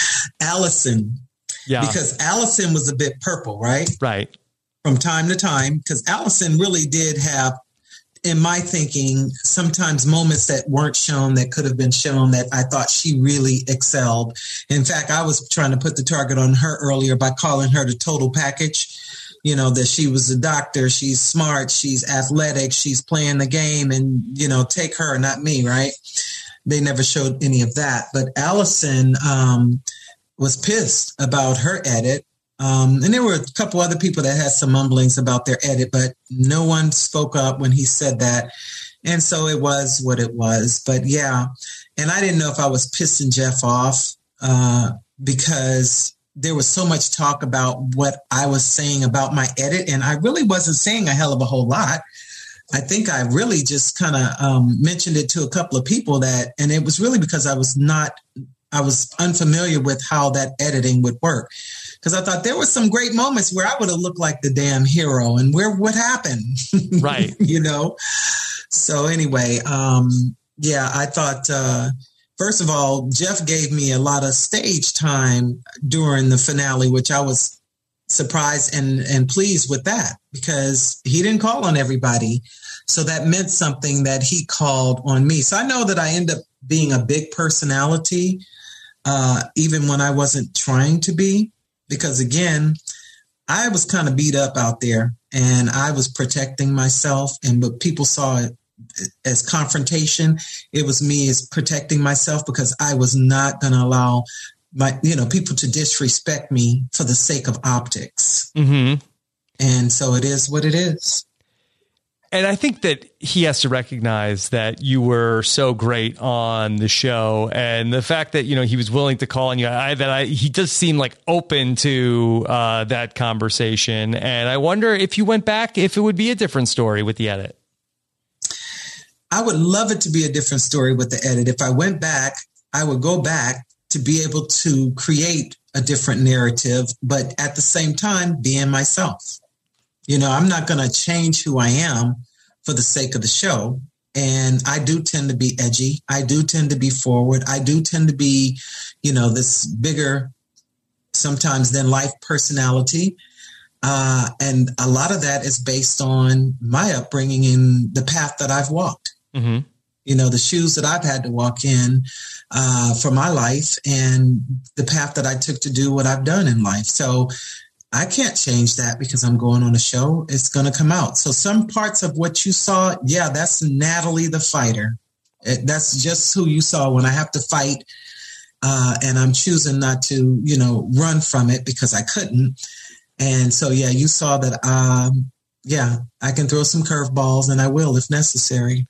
Allison, yeah, because Allison was a bit purple, right? Right. From time to time, because Allison really did have, in my thinking, sometimes moments that weren't shown that could have been shown that I thought she really excelled. In fact, I was trying to put the target on her earlier by calling her the total package. You know, that she was a doctor, she's smart, she's athletic, she's playing the game, and, you know, take her, not me, right? They never showed any of that. But Allison um, was pissed about her edit. Um, and there were a couple other people that had some mumblings about their edit, but no one spoke up when he said that. And so it was what it was. But yeah, and I didn't know if I was pissing Jeff off uh, because there was so much talk about what I was saying about my edit. And I really wasn't saying a hell of a whole lot. I think I really just kind of um, mentioned it to a couple of people that, and it was really because I was not, I was unfamiliar with how that editing would work. because I thought there were some great moments where I would have looked like the damn hero, and where what happened, right? You know. So anyway, um, yeah, I thought uh, first of all, Jeff gave me a lot of stage time during the finale, which I was surprised and and pleased with that, because he didn't call on everybody. So that meant something that he called on me. So I know that I end up being a big personality, uh, even when I wasn't trying to be, because again, I was kind of beat up out there and I was protecting myself. And what people saw it as confrontation, it was me as protecting myself, because I was not going to allow my, you know, people to disrespect me for the sake of optics. Mm-hmm. And so it is what it is. And I think that he has to recognize that you were so great on the show, and the fact that, you know, he was willing to call on you, I, that I, he does seem like open to uh, that conversation. And I wonder if you went back, if it would be a different story with the edit. I would love it to be a different story with the edit. If I went back, I would go back to be able to create a different narrative, but at the same time, being myself. You know, I'm not going to change who I am for the sake of the show. And I do tend to be edgy. I do tend to be forward. I do tend to be, you know, this bigger, sometimes than life personality. Uh, and a lot of that is based on my upbringing and the path that I've walked. Mm-hmm. You know, the shoes that I've had to walk in uh, for my life, and the path that I took to do what I've done in life. So I can't change that because I'm going on a show. It's going to come out. So some parts of what you saw, yeah, that's Natalie the fighter. It, that's just who you saw when I have to fight. Uh, and I'm choosing not to, you know, run from it because I couldn't. And so, yeah, you saw that, um, yeah, I can throw some curveballs, and I will if necessary.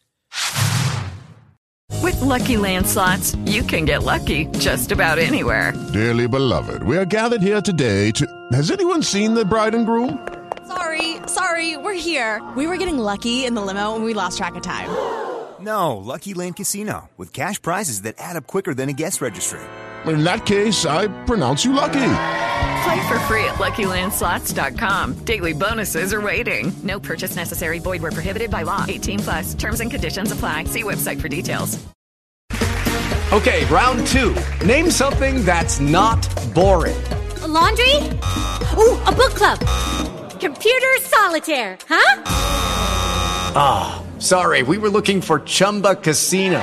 With Lucky Land Slots, you can get lucky just about anywhere. Dearly beloved, we are gathered here today to... Has anyone seen the bride and groom? Sorry, sorry, we're here. We were getting lucky in the limo and we lost track of time. No, Lucky Land Casino, with cash prizes that add up quicker than a guest registry. In that case, I pronounce you lucky. Play for free at Lucky Land Slots dot com. Daily bonuses are waiting. No purchase necessary. Void where prohibited by law. eighteen plus. Terms and conditions apply. See website for details. Okay, round two. Name something that's not boring. A laundry? Ooh, a book club. Computer solitaire, huh? Ah, oh, sorry. We were looking for Chumba Casino.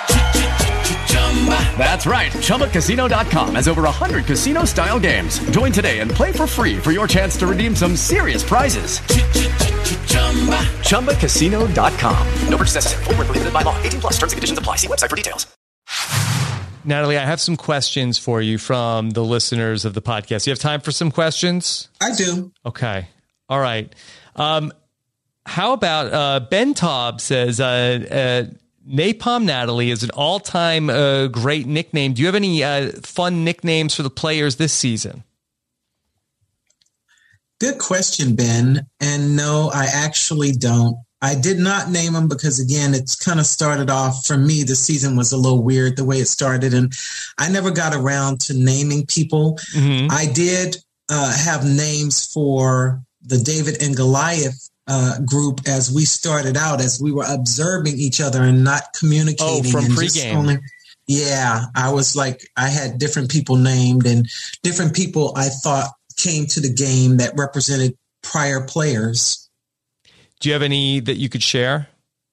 That's right. Chumba Casino dot com has over one hundred casino-style games. Join today and play for free for your chance to redeem some serious prizes. Chumba Casino dot com. No purchase necessary. Void where prohibited by law. eighteen plus. Terms and conditions apply. See website for details. Natalie, I have some questions for you from the listeners of the podcast. You have time for some questions? I do. Okay. All right. Um, how about uh, Ben Taub says, uh, uh, Napalm Natalie is an all-time uh, great nickname. Do you have any uh, fun nicknames for the players this season? Good question, Ben. And no, I actually don't. I did not name them because, again, it's kind of started off, for me, the season was a little weird the way it started. And I never got around to naming people. Mm-hmm. I did uh, have names for the David and Goliath Uh, group as we started out, as we were observing each other and not communicating. Oh, from and pregame. Only, yeah, I was like, I had different people named, and different people I thought came to the game that represented prior players. Do you have any that you could share?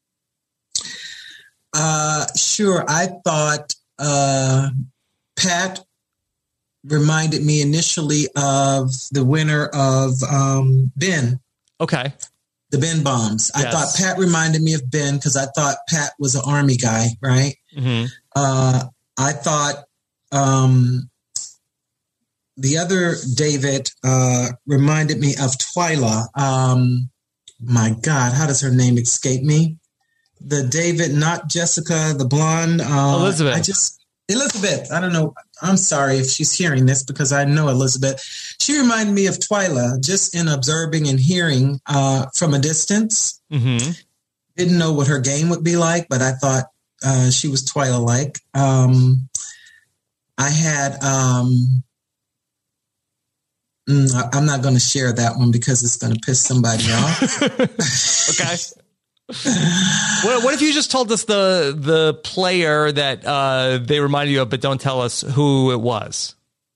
Uh, sure. I thought uh, Pat reminded me initially of the winner of um, Ben. Okay. The Ben Bombs. Yes. I thought Pat reminded me of Ben because I thought Pat was an Army guy, right? Mm-hmm. Uh, I thought um, the other David uh, reminded me of Twyla. Um, my God, how does her name escape me? The David, not Jessica, the blonde. Uh, Elizabeth. I just Elizabeth. I don't know. I'm sorry if she's hearing this because I know Elizabeth. She reminded me of Twyla just in observing and hearing uh, from a distance. Mm-hmm. Didn't know what her game would be like, but I thought uh, she was Twyla-like. Um, I had um, Mm, I, I'm not going to share that one because it's going to piss somebody off. Okay. what, what if you just told us the the player that uh, they reminded you of, but don't tell us who it was?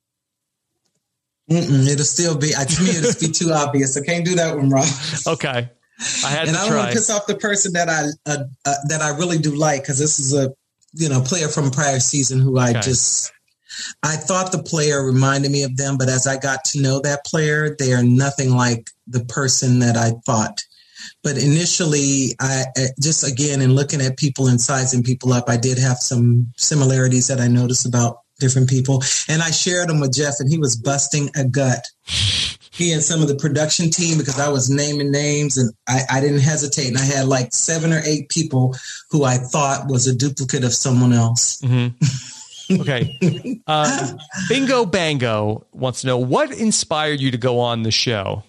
Mm-mm, it'll still be, uh, to me, it'll be too obvious. I can't do that one, Rob. Okay. I had and to I don't try. want to piss off the person that I uh, uh, that I really do like, because this is a you know player from a prior season who I Okay. just I thought the player reminded me of them, but as I got to know that player, they are nothing like the person that I thought. But initially, I just again in looking at people and sizing people up, I did have some similarities that I noticed about different people, and I shared them with Jeff, and he was busting a gut. He and some of the production team, because I was naming names, and I, I didn't hesitate. And I had like seven or eight people who I thought was a duplicate of someone else. Mm-hmm. Okay. uh, Bingo Bango wants to know, what inspired you to go on the show?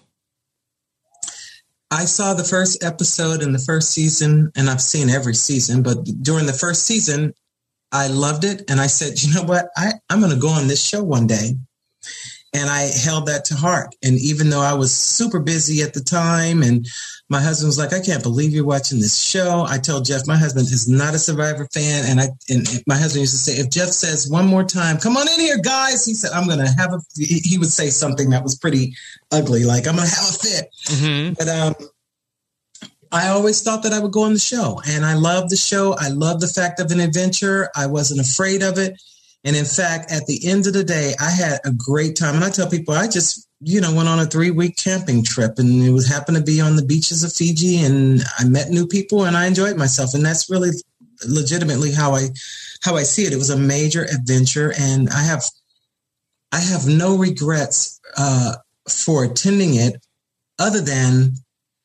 I saw the first episode in the first season, and I've seen every season, but during the first season, I loved it. And I said, you know what? I, I'm going to go on this show one day. And I held that to heart. And even though I was super busy at the time, and my husband was like, I can't believe you're watching this show. I told Jeff, my husband is not a Survivor fan. And I, and my husband used to say, if Jeff says one more time, come on in here, guys. He said, I'm going to have a, he would say something that was pretty ugly. Like, I'm going to have a fit. Mm-hmm. But, um, I always thought that I would go on the show, and I love the show. I love the fact of an adventure. I wasn't afraid of it. And in fact, at the end of the day, I had a great time. And I tell people, I just, you know, went on a three week camping trip, and it was happened to be on the beaches of Fiji, and I met new people and I enjoyed myself. And that's really legitimately how I, how I see it. It was a major adventure, and I have, I have no regrets uh, for attending it, other than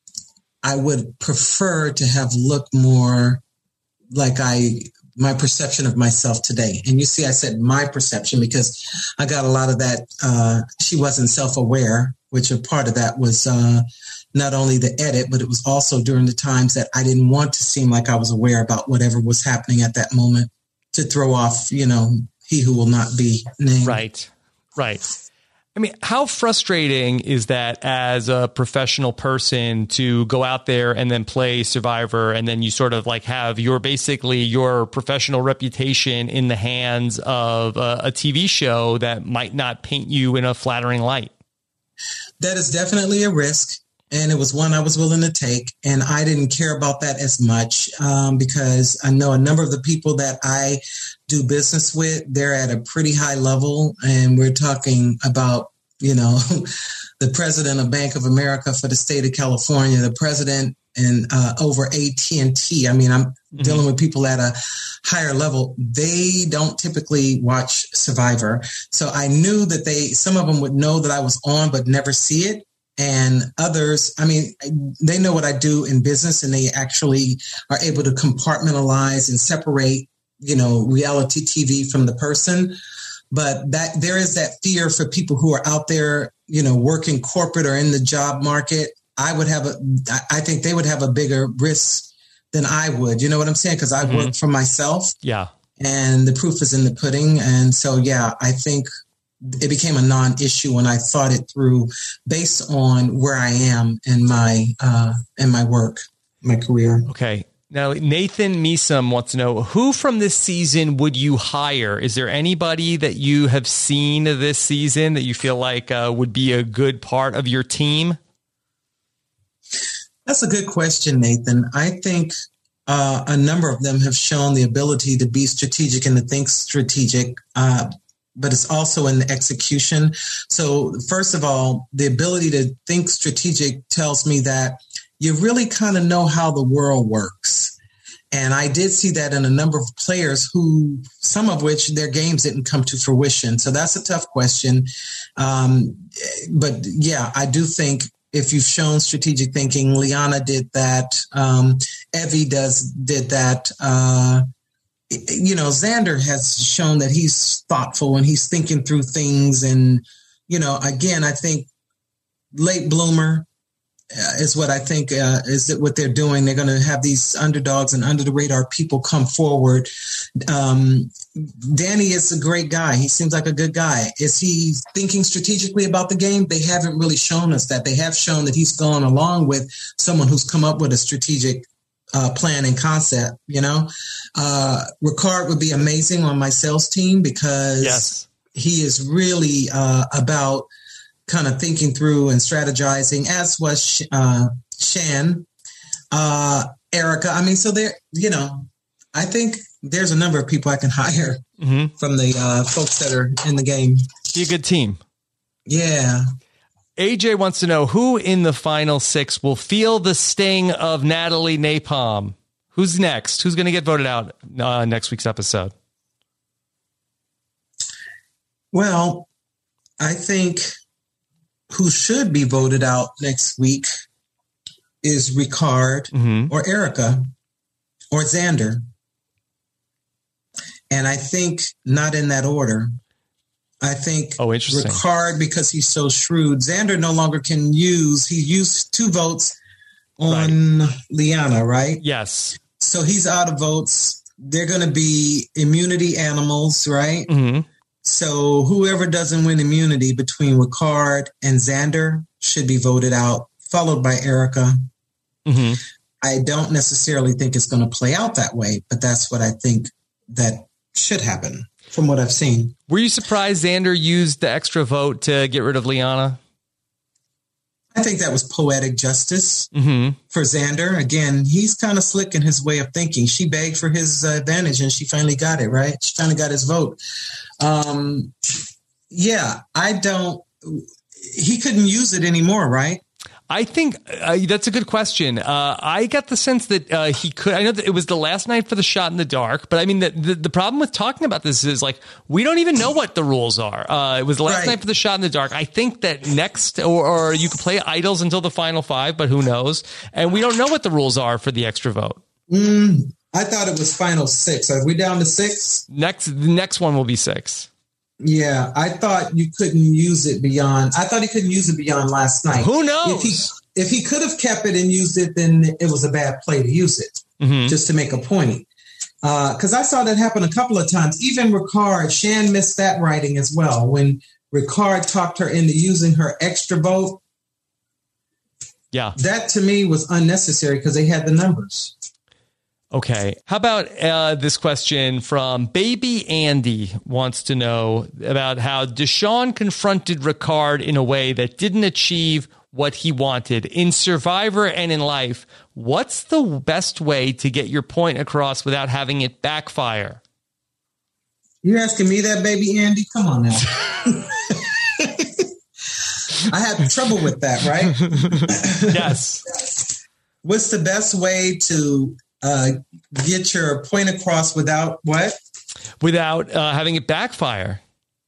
I would prefer to have looked more like I, my perception of myself today. And you see, I said my perception because I got a lot of that. Uh, she wasn't self-aware, which a part of that was uh, not only the edit, but it was also during the times that I didn't want to seem like I was aware about whatever was happening at that moment, to throw off, you know, he who will not be named. Right. Right. I mean, how frustrating is that as a professional person to go out there and then play Survivor, and then you sort of like have your basically your professional reputation in the hands of a, a T V show that might not paint you in a flattering light? That is definitely a risk, and it was one I was willing to take, and I didn't care about that as much um, because I know a number of the people that I do business with, they're at a pretty high level, and we're talking about, you know, the president of Bank of America for the state of California, the president and uh, over A T and T. I mean, I'm mm-hmm. dealing with people at a higher level. They don't typically watch Survivor. So I knew that they, some of them would know that I was on, but never see it. And others, I mean, they know what I do in business, and they actually are able to compartmentalize and separate, you know, reality T V from the person. But that there is that fear for people who are out there, you know, working corporate or in the job market. I would have a, I think they would have a bigger risk than I would. You know what I'm saying? Because I mm-hmm. work for myself. Yeah. And the proof is in the pudding. And so, yeah, I think it became a non-issue when I thought it through based on where I am in my, uh, in my work, my career. Okay. Now, Nathan Meesum wants to know, who from this season would you hire? Is there anybody that you have seen this season that you feel like uh, would be a good part of your team? That's a good question, Nathan. I think uh, a number of them have shown the ability to be strategic and to think strategic, uh, but it's also in the execution. So first of all, the ability to think strategic tells me that you really kind of know how the world works. And I did see that in a number of players who, some of which their games didn't come to fruition. So that's a tough question. Um, but yeah, I do think if you've shown strategic thinking, Liana did that. Um, Evie does, did that. Uh, you know, Xander has shown that he's thoughtful and he's thinking through things. And, you know, again, I think late bloomer, is what I think uh, is that what they're doing. They're going to have these underdogs and under the radar people come forward. Um, Danny is a great guy. He seems like a good guy. Is he thinking strategically about the game? They haven't really shown us that. They have shown that he's gone along with someone who's come up with a strategic uh, plan and concept, you know. Uh, Ricard would be amazing on my sales team because yes. he is really uh, about kind of thinking through and strategizing, as was uh, Shan, uh, Erica. I mean, so there, you know, I think there's a number of people I can hire mm-hmm. from the uh, folks that are in the game. Be a good team. Yeah. A J wants to know who in the final six will feel the sting of Natalie Napalm. Who's next? Who's going to get voted out uh, next week's episode? Well, I think who should be voted out next week is Ricard mm-hmm. or Erica or Xander. And I think not in that order. I think oh, interesting. Ricard, because he's so shrewd. Xander no longer can use, he used two votes on right. Liana, right? Yes. So he's out of votes. They're going to be immunity animals, right? Mm-hmm. So whoever doesn't win immunity between Ricard and Xander should be voted out, followed by Erica. Mm-hmm. I don't necessarily think it's going to play out that way, but that's what I think that should happen from what I've seen. Were you surprised Xander used the extra vote to get rid of Liana? I think that was poetic justice mm-hmm. for Xander. Again, he's kind of slick in his way of thinking. She begged for his uh, advantage and she finally got it, right? She finally got his vote. Um, yeah, I don't, he couldn't use it anymore, right? I think uh, that's a good question. Uh, I got the sense that uh, he could. I know that it was the last night for the shot in the dark, but I mean, the, the, the problem with talking about this is like, we don't even know what the rules are. Uh, it was the last right. night for the shot in the dark. I think that next, or, or you could play idols until the final five, but who knows? And we don't know what the rules are for the extra vote. Mm, I thought it was final six. Are we down to six? Next, the next one will be six. Yeah, I thought you couldn't use it beyond. I thought he couldn't use it beyond last night. Who knows? If he, if he could have kept it and used it, then it was a bad play to use it, mm-hmm. just to make a point. Because uh, I saw that happen a couple of times. Even Ricard, Shan missed that writing as well. When Ricard talked her into using her extra vote, yeah, that to me was unnecessary because they had the numbers. Okay. How about uh, this question from Baby Andy wants to know about how Deshaun confronted Ricard in a way that didn't achieve what he wanted. In Survivor and in life, what's the best way to get your point across without having it backfire? You're asking me that, Baby Andy? Come on now. I had trouble with that, right? Yes. What's the best way to uh, get your point across without what? Without uh, having it backfire.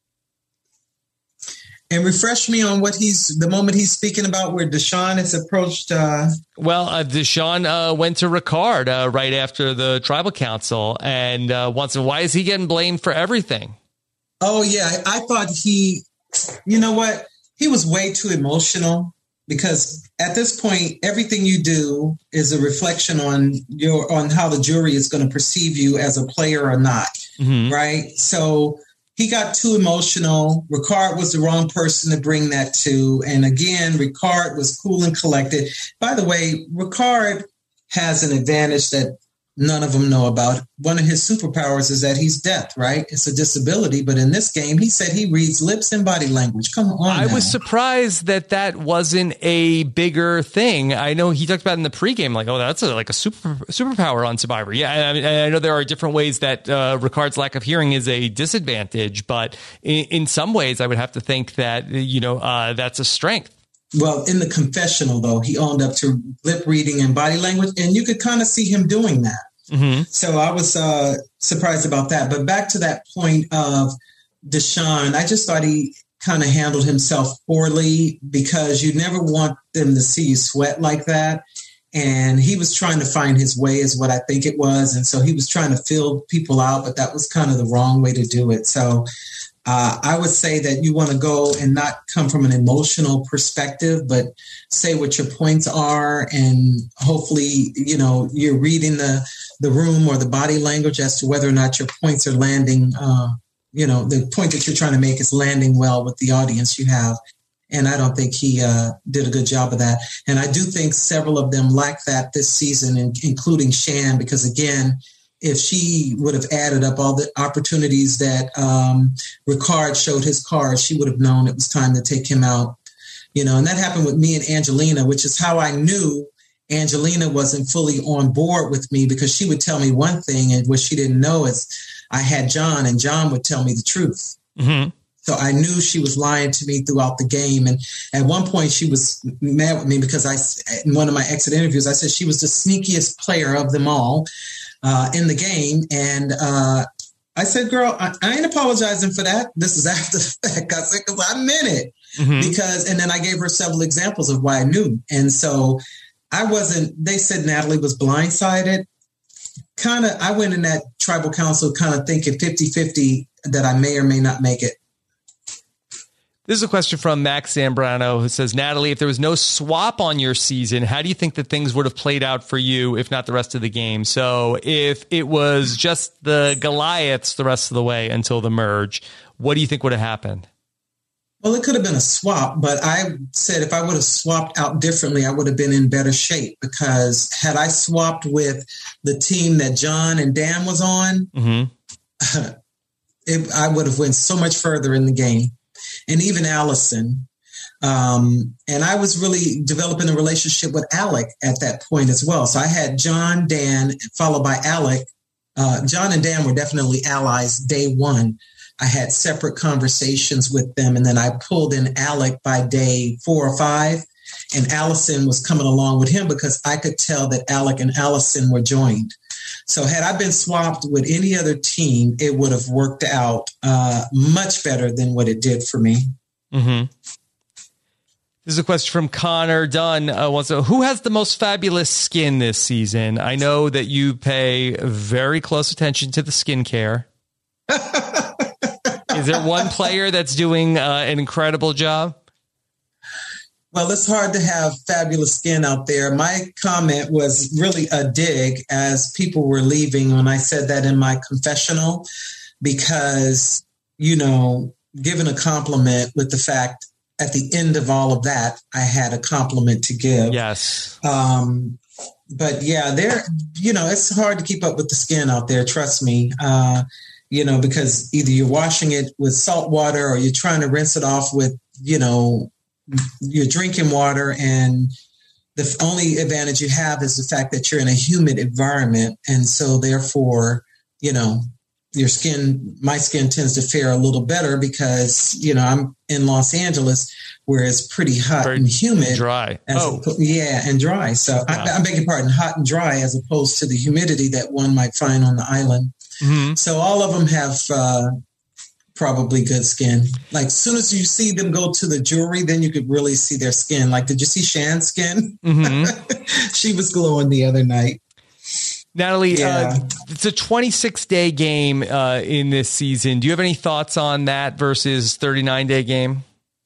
And refresh me on what he's, the moment he's speaking about where Deshaun has approached. Uh, well, uh, Deshaun uh, went to Ricard uh, right after the tribal council and uh, wants to, why is he getting blamed for everything? Oh, yeah. I thought he, you know what? He was way too emotional because at this point, everything you do is a reflection on your, on how the jury is going to perceive you as a player or not. Mm-hmm. Right. So he got too emotional. Ricard was the wrong person to bring that to. And again, Ricard was cool and collected. By the way, Ricard has an advantage that none of them know about. One of his superpowers is that he's deaf, right? It's a disability. But in this game, he said he reads lips and body language. Come on. I now. was surprised that that wasn't a bigger thing. I know he talked about in the pregame, like, oh, that's a, like a super superpower on Survivor. Yeah, I, mean, I know there are different ways that uh, Ricard's lack of hearing is a disadvantage, but in, in some ways, I would have to think that, you know, uh, that's a strength. Well, in the confessional, though, he owned up to lip reading and body language, and you could kind of see him doing that. Mm-hmm. So I was uh, surprised about that. But back to that point of Deshaun, I just thought he kind of handled himself poorly because you never want them to see you sweat like that. And he was trying to find his way is what I think it was. And so he was trying to fill people out, but that was kind of the wrong way to do it. So Uh, I would say that you want to go and not come from an emotional perspective, but say what your points are. And hopefully, you know, you're reading the, the room or the body language as to whether or not your points are landing. Uh, you know, the point that you're trying to make is landing well with the audience you have. And I don't think he uh, did a good job of that. And I do think several of them lack that this season, including Shan, because, again, if she would have added up all the opportunities that um, Ricard showed his cards, she would have known it was time to take him out. You know, and that happened with me and Angelina, which is how I knew Angelina wasn't fully on board with me, because she would tell me one thing, and what she didn't know is I had John, and John would tell me the truth. Mm-hmm. So I knew she was lying to me throughout the game. And at one point she was mad with me because I, in one of my exit interviews, I said she was the sneakiest player of them all uh, in the game. And uh, I said, girl, I, I ain't apologizing for that. This is after the fact. I said, because I meant it. Mm-hmm. Because, and then I gave her several examples of why I knew. And so I wasn't, they said Natalie was blindsided. Kind of, I went in that tribal council kind of thinking fifty-fifty that I may or may not make it. This is a question from Max Zambrano, who says, Natalie, if there was no swap on your season, how do you think that things would have played out for you, if not the rest of the game? So if it was just the Goliaths the rest of the way until the merge, what do you think would have happened? Well, it could have been a swap, but I said if I would have swapped out differently, I would have been in better shape, because had I swapped with the team that John and Dan was on, mm-hmm. it, I would have went so much further in the game. And even Allison. Um, and I was really developing a relationship with Alec at that point as well. So I had John, Dan, followed by Alec. Uh, John and Dan were definitely allies day one. I had separate conversations with them. And then I pulled in Alec by day four or five. And Allison was coming along with him because I could tell that Alec and Allison were joined. So had I been swapped with any other team, it would have worked out uh, much better than what it did for me. Mm-hmm. This is a question from Connor Dunn. Uh, wants to, who has the most fabulous skin this season? I know that you pay very close attention to the skincare. Is there one player that's doing uh, an incredible job? Well, it's hard to have fabulous skin out there. My comment was really a dig as people were leaving when I said that in my confessional, because, you know, giving a compliment with the fact at the end of all of that, I had a compliment to give. Yes. Um, but yeah, there, you know, it's hard to keep up with the skin out there. Trust me. Uh, you know, because either you're washing it with salt water or you're trying to rinse it off with, you know, your drinking water, and the only advantage you have is the fact that you're in a humid environment. And so therefore, you know, your skin, my skin tends to fare a little better because, you know, I'm in Los Angeles where it's pretty hot Very and humid. And dry. Oh, a, yeah. And dry. So yeah. I, I beg your pardon, hot and dry as opposed to the humidity that one might find on the island. Mm-hmm. So all of them have, uh, probably good skin. Like as soon as you see them go to the jewelry, then you could really see their skin. Like, did you see Shan's skin? Mm-hmm. She was glowing the other night. Natalie, yeah. uh, it's a twenty-six day game uh, in this season. Do you have any thoughts on that versus thirty-nine day game?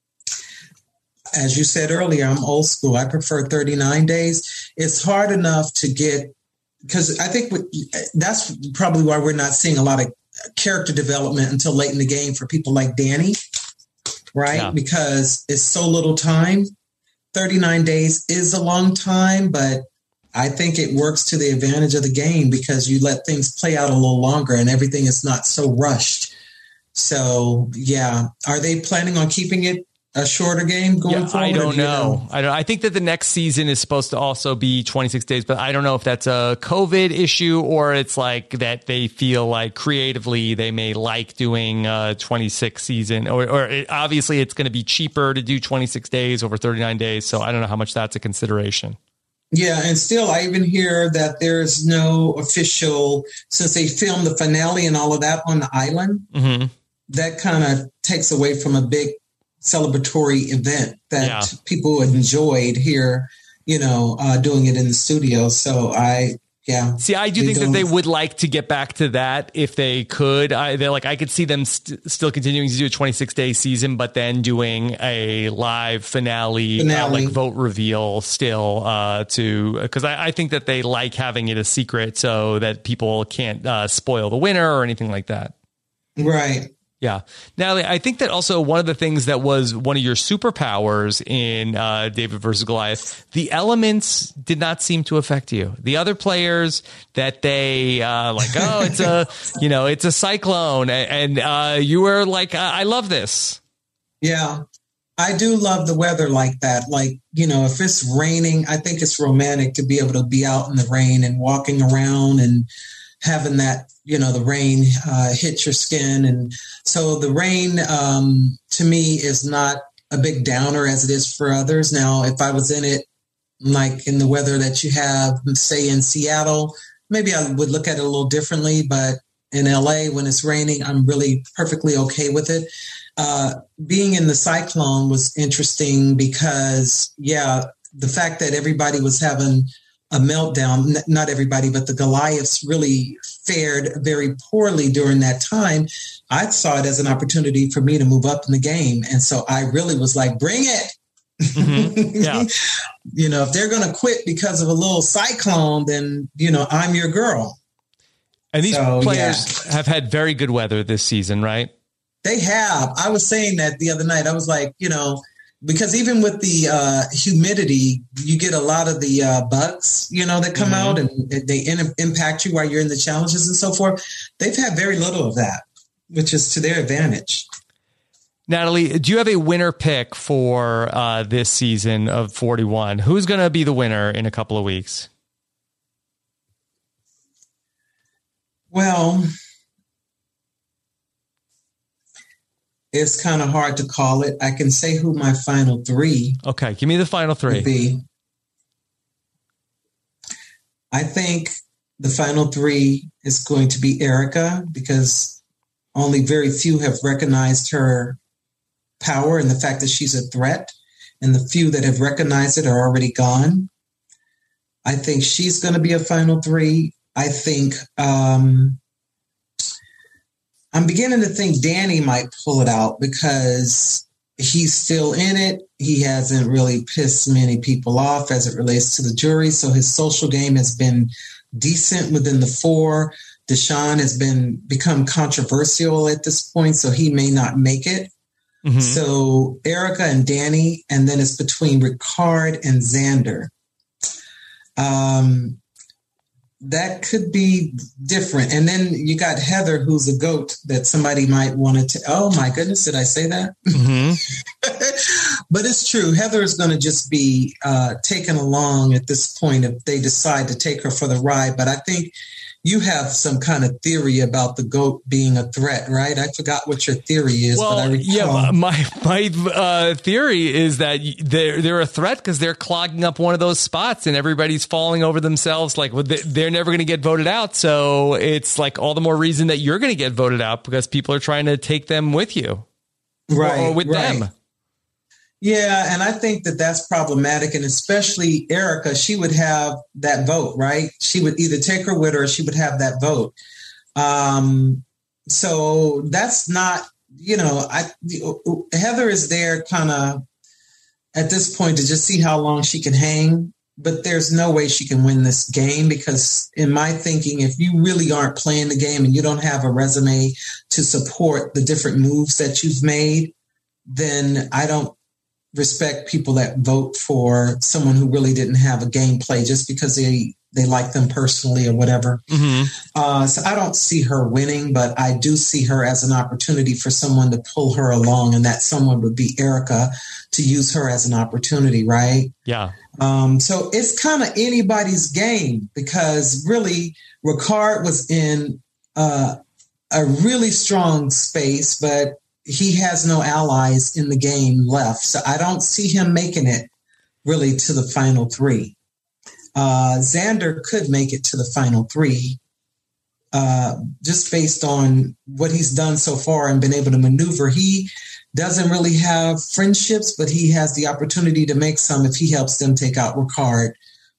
As you said earlier, I'm old school. I prefer thirty-nine days. It's hard enough to get, because I think that's probably why we're not seeing a lot of character development until late in the game for people like Danny, right? Yeah. Because it's so little time. thirty-nine days is a long time, but I think it works to the advantage of the game because you let things play out a little longer and everything is not so rushed. So, yeah. Are they planning on keeping it a shorter game going yeah, forward? I don't do know. know. I don't. I think that the next season is supposed to also be twenty-six days, but I don't know if that's a COVID issue or it's like that they feel like creatively they may like doing a twenty-six season, or, or it, obviously it's going to be cheaper to do twenty-six days over thirty-nine days. So I don't know how much that's a consideration. Yeah, and still, I even hear that there's no official, since they filmed the finale and all of that on the island, mm-hmm. that kind of takes away from a big celebratory event that yeah. people enjoyed here, you know, uh, doing it in the studio. So I, Yeah. See, I do they think don't. that they would like to get back to that if they could. I, they're like, I could see them st- still continuing to do a twenty-six day season, but then doing a live finale, Finale. Uh, like vote reveal still uh, to, because I, I think that they like having it a secret so that people can't uh, spoil the winner or anything like that. Right. Yeah. Natalie, I think that also one of the things that was one of your superpowers in uh, David versus Goliath, the elements did not seem to affect you. The other players that they uh, like, oh, it's a, you know, it's a cyclone. And uh, you were like, I love this. Yeah. I do love the weather like that. Like, you know, if it's raining, I think it's romantic to be able to be out in the rain and walking around and having that, you know, the rain uh, hit your skin. And so the rain um, to me is not a big downer as it is for others. Now, if I was in it, like in the weather that you have, say in Seattle, maybe I would look at it a little differently. But in L A, when it's raining, I'm really perfectly okay with it. Uh, being in the cyclone was interesting because, yeah, the fact that everybody was having a meltdown, not everybody, but the Goliaths really fared very poorly during that time. I saw it as an opportunity for me to move up in the game. And so I really was like, bring it. Mm-hmm. Yeah. You know, if they're going to quit because of a little cyclone, then, you know, I'm your girl. And these So, players yeah. have had very good weather this season, right? They have. I was saying that the other night. I was like, you know, because even with the uh, humidity, you get a lot of the uh, bugs, you know, that come Mm-hmm. out and they in- impact you while you're in the challenges and so forth. They've had very little of that, which is to their advantage. Natalie, do you have a winner pick for uh, this season of forty-one? Who's going to be the winner in a couple of weeks? Well, it's kind of hard to call it. I can say who my final three. Okay, give me the final three. Would be. I think the final three is going to be Erica because only very few have recognized her power and the fact that she's a threat, and the few that have recognized it are already gone. I think she's going to be a final three. I think um, I'm beginning to think Danny might pull it out because he's still in it. He hasn't really pissed many people off as it relates to the jury. So his social game has been decent within the four. Deshaun has been become controversial at this point, so he may not make it. Mm-hmm. So Erica and Danny, and then it's between Ricard and Xander. Um, that could be different. And then you got Heather, who's a goat that somebody might want to. Oh my goodness, did I say that? Mm-hmm. But it's true. Heather is going to just be uh, taken along at this point if they decide to take her for the ride. But I think you have some kind of theory about the goat being a threat, right? I forgot what your theory is. Well, but I recall. yeah, my my uh, theory is that they're they're a threat because they're clogging up one of those spots, and everybody's falling over themselves. Like they're never going to get voted out, so it's like all the more reason that you're going to get voted out because people are trying to take them with you, right? Or, or with right. them. Yeah, and I think that that's problematic, and especially Erica, she would have that vote, right? She would either take her with her or she would have that vote. Um, so that's not, you know, I Heather is there kind of at this point to just see how long she can hang, but there's no way she can win this game because in my thinking, if you really aren't playing the game and you don't have a resume to support the different moves that you've made, then I don't respect people that vote for someone who really didn't have a gameplay just because they, they like them personally or whatever. Mm-hmm. Uh, so I don't see her winning, but I do see her as an opportunity for someone to pull her along, and that someone would be Erica to use her as an opportunity, right? Yeah. Um, so it's kind of anybody's game because really Ricard was in uh, a really strong space, but he has no allies in the game left. So I don't see him making it really to the final three. Uh, Xander could make it to the final three uh, just based on what he's done so far and been able to maneuver. He doesn't really have friendships, but he has the opportunity to make some if he helps them take out Ricard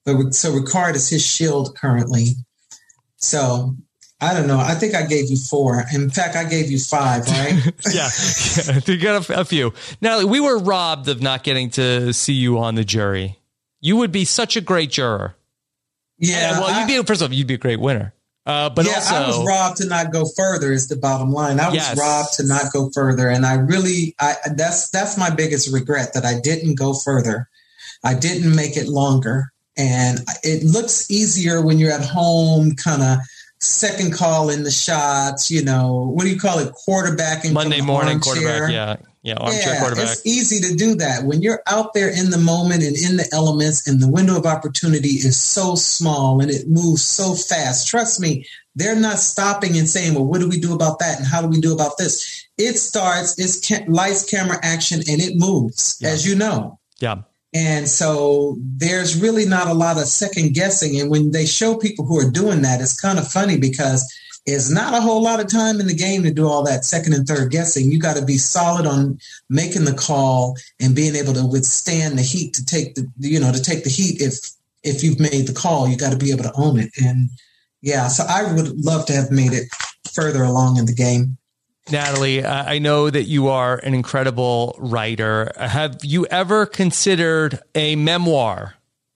But so Ricard is his shield currently. So I don't know. I think I gave you four. In fact, I gave you five, right? yeah. yeah. You got a, a few. Now, we were robbed of not getting to see you on the jury. You would be such a great juror. Yeah. And, well, I, you'd be, first of all, you'd be a great winner. Uh, but yeah, also, I was robbed to not go further is the bottom line. I was yes. robbed to not go further. And I really, I that's that's my biggest regret, that I didn't go further. I didn't make it longer. And it looks easier when you're at home, kind of second call in the shots, you know, what do you call it? Quarterbacking. Monday morning armchair. quarterback. Yeah. Yeah. Armchair yeah, quarterback. It's easy to do that when you're out there in the moment and in the elements, and the window of opportunity is so small and it moves so fast. Trust me, they're not stopping and saying, well, what do we do about that? And how do we do about this? It starts, it's ca- lights, camera, action, and it moves, yeah. as you know. Yeah. And so there's really not a lot of second guessing. And when they show people who are doing that, it's kind of funny because it's not a whole lot of time in the game to do all that second and third guessing. You got to be solid on making the call and being able to withstand the heat to take the, you know, to take the heat. If, if you've made the call, you got to be able to own it. And yeah, so I would love to have made it further along in the game. Natalie, I know that you are an incredible writer. Have you ever considered a memoir?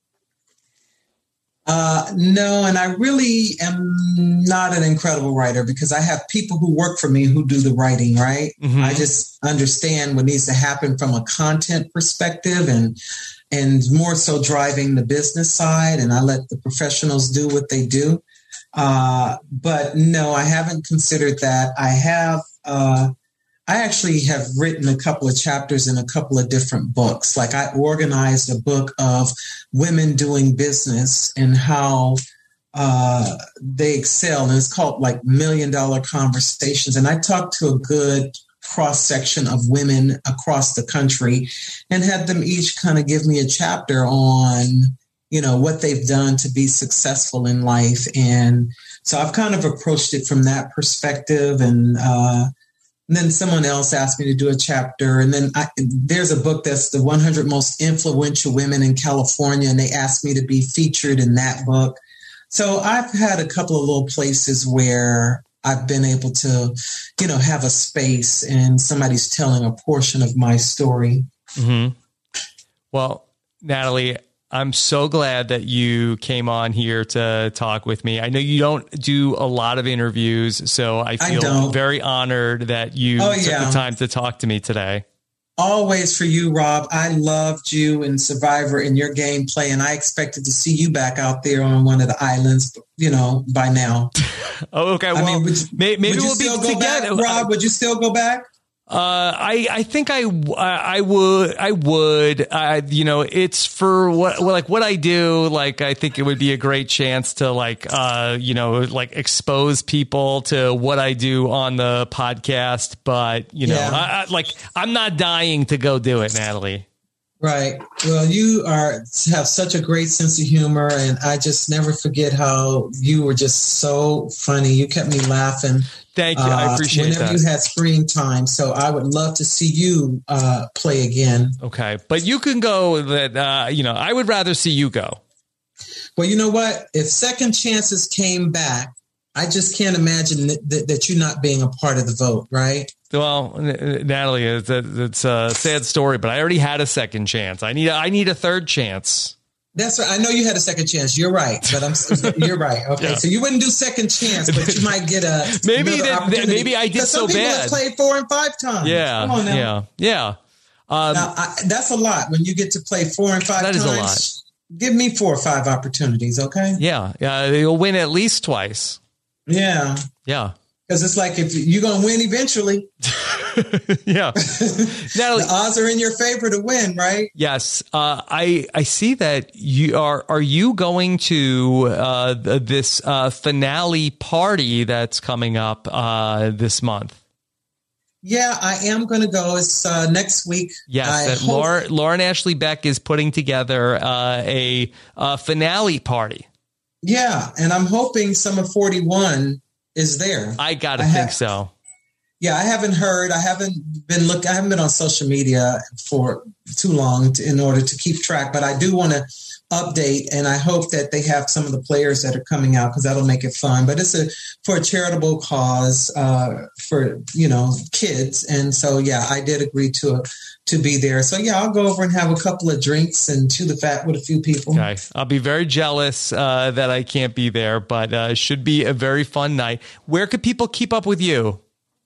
Uh, no, and I really am not an incredible writer because I have people who work for me who do the writing, right? Mm-hmm. I just understand what needs to happen from a content perspective and and more so driving the business side, and I let the professionals do what they do. Uh, but no, I haven't considered that. I have Uh, I actually have written a couple of chapters in a couple of different books. Like I organized a book of women doing business and how uh, they excel. And it's called like Million Dollar Conversations. And I talked to a good cross section of women across the country and had them each kind of give me a chapter on, you know, what they've done to be successful in life. And so I've kind of approached it from that perspective. And, uh, and then someone else asked me to do a chapter. And then I, there's a book that's the one hundred most influential women in California. And they asked me to be featured in that book. So I've had a couple of little places where I've been able to, you know, have a space and somebody's telling a portion of my story. Mm-hmm. Well, Natalie, I'm so glad that you came on here to talk with me. I know you don't do a lot of interviews, so I feel I very honored that you oh, took yeah. the time to talk to me today. Always for you, Rob. I loved you and Survivor and your gameplay, and I expected to see you back out there on one of the islands, you know, by now. oh, okay. Well, I mean, would you, maybe would you we'll still be go together. Back, Rob, would you still go back? Uh, I, I think I, I would, I would, I, you know, it's for what, like what I do. Like, I think it would be a great chance to like, uh, you know, like expose people to what I do on the podcast. But, you know, yeah. I, I, like, I'm not dying to go do it, Natalie. Right. Well, you are have such a great sense of humor, and I just never forget how you were just so funny. You kept me laughing. Thank you. I appreciate uh, whenever that. Whenever you had screen time. So I would love to see you uh, play again. Okay. But you can go that, uh, you know, I would rather see you go. Well, you know what? If Second Chances came back, I just can't imagine that, that, that you not being a part of the vote, right? Well, Natalie, it's a, it's a sad story, but I already had a second chance. I need a, I need a third chance. That's right. I know you had a second chance. You're right, but I'm. You're right. Okay, yeah. So you wouldn't do second chance, but you might get a maybe that, maybe I did so some people bad. Have played four and five times. Yeah, Come on now. yeah, yeah. Um, now, I, that's a lot when you get to play four and five that times. That is a lot. Give me four or five opportunities, okay? Yeah, yeah. You'll win at least twice. Yeah, yeah. Because it's like if you're gonna win eventually. yeah, Natalie, the odds are in your favor to win, right? Yes, uh, I I see that you are. Are you going to uh, this uh, finale party that's coming up uh, this month? Yeah, I am going to go. It's uh, next week. Yes, I that hope- Lauren, Lauren Ashley Beck is putting together uh, a, a finale party. Yeah, and I'm hoping Summer forty-one is there. I gotta I think have, so. Yeah, I haven't heard. I haven't been look. I haven't been on social media for too long to, in order to keep track. But I do want to update, and I hope that they have some of the players that are coming out because that'll make it fun. But it's a for a charitable cause uh, for you know kids, and so yeah, I did agree to to be there. So yeah, I'll go over and have a couple of drinks and chew the fat with a few people. Okay, I'll be very jealous uh, that I can't be there, but uh, should be a very fun night. Where could people keep up with you?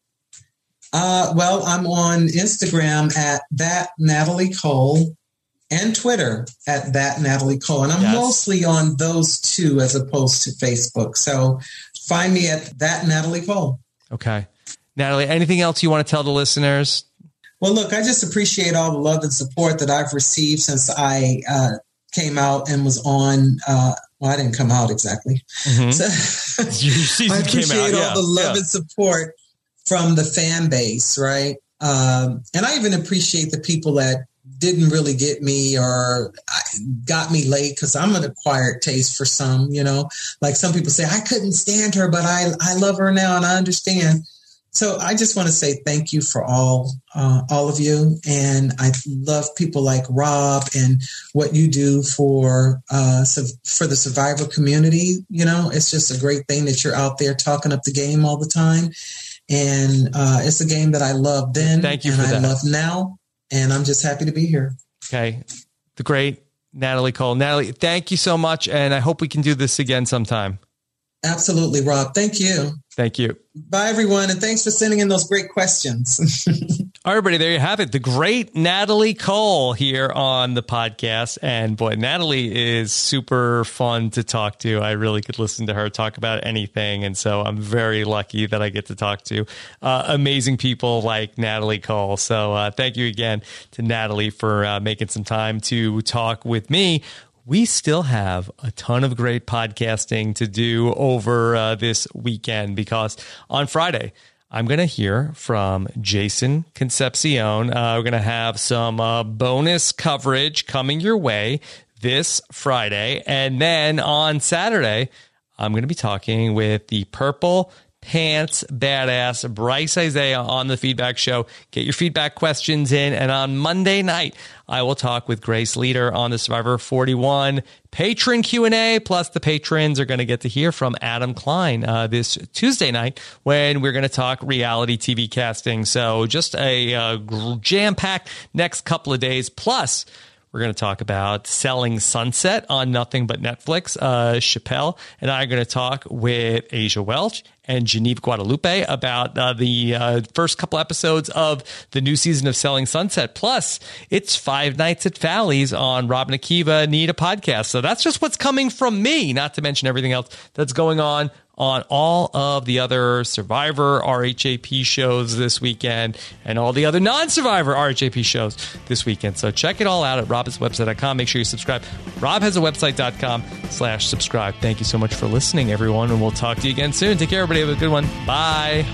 Uh, well, I'm on Instagram at that Natalie Cole. And Twitter at that Natalie Cole. And I'm yes. mostly on those two as opposed to Facebook. So find me at that Natalie Cole. Okay. Natalie, anything else you want to tell the listeners? Well, look, I just appreciate all the love and support that I've received since I uh, came out and was on. Uh, well, I didn't come out exactly. Mm-hmm. So I appreciate came out. all yeah. the love yeah. and support from the fan base, right? Um, and I even appreciate the people that didn't really get me or got me late because I'm an acquired taste for some, you know, like some people say, I couldn't stand her, but I, I love her now and I understand. So I just want to say thank you for all, uh, all of you. And I love people like Rob and what you do for, uh, for the survivor community. You know, it's just a great thing that you're out there talking up the game all the time. And, uh, it's a game that I loved then. Thank you and for I that. love now. And I'm just happy to be here. Okay. The great Natalie Cole. Natalie, thank you so much. And I hope we can do this again sometime. Absolutely, Rob. Thank you. Thank you. Bye, everyone. And thanks for sending in those great questions. All right, everybody, there you have it. The great Natalie Cole here on the podcast. And boy, Natalie is super fun to talk to. I really could listen to her talk about anything. And so I'm very lucky that I get to talk to uh, amazing people like Natalie Cole. So uh, thank you again to Natalie for uh, making some time to talk with me. We still have a ton of great podcasting to do over uh, this weekend because on Friday, I'm going to hear from Jason Concepcion. Uh, we're going to have some uh, bonus coverage coming your way this Friday. And then on Saturday, I'm going to be talking with the Purple Pants Badass Bryce Isaiah on the Feedback Show. Get your feedback questions in. And on Monday night, I will talk with Grace Leader on the Survivor forty-one patron Q and A. Plus, the patrons are going to get to hear from Adam Klein uh, this Tuesday night when we're going to talk reality T V casting. So just a uh, jam-packed next couple of days. Plus, we're going to talk about Selling Sunset on Nothing But Netflix. Uh, Chappelle and I are going to talk with Asia Welch and Genevieve Guadalupe about uh, the uh, first couple episodes of the new season of Selling Sunset. Plus, it's Five Nights at Fally's on Robin Akiva Need a Podcast. So that's just what's coming from me, not to mention everything else that's going on on all of the other Survivor R H A P shows this weekend and all the other non-Survivor R H A P shows this weekend. So check it all out at rob has a website dot com. Make sure you subscribe. rob has a website dot com slash subscribe. Thank you so much for listening, everyone, and we'll talk to you again soon. Take care, everybody. Have a good one. Bye.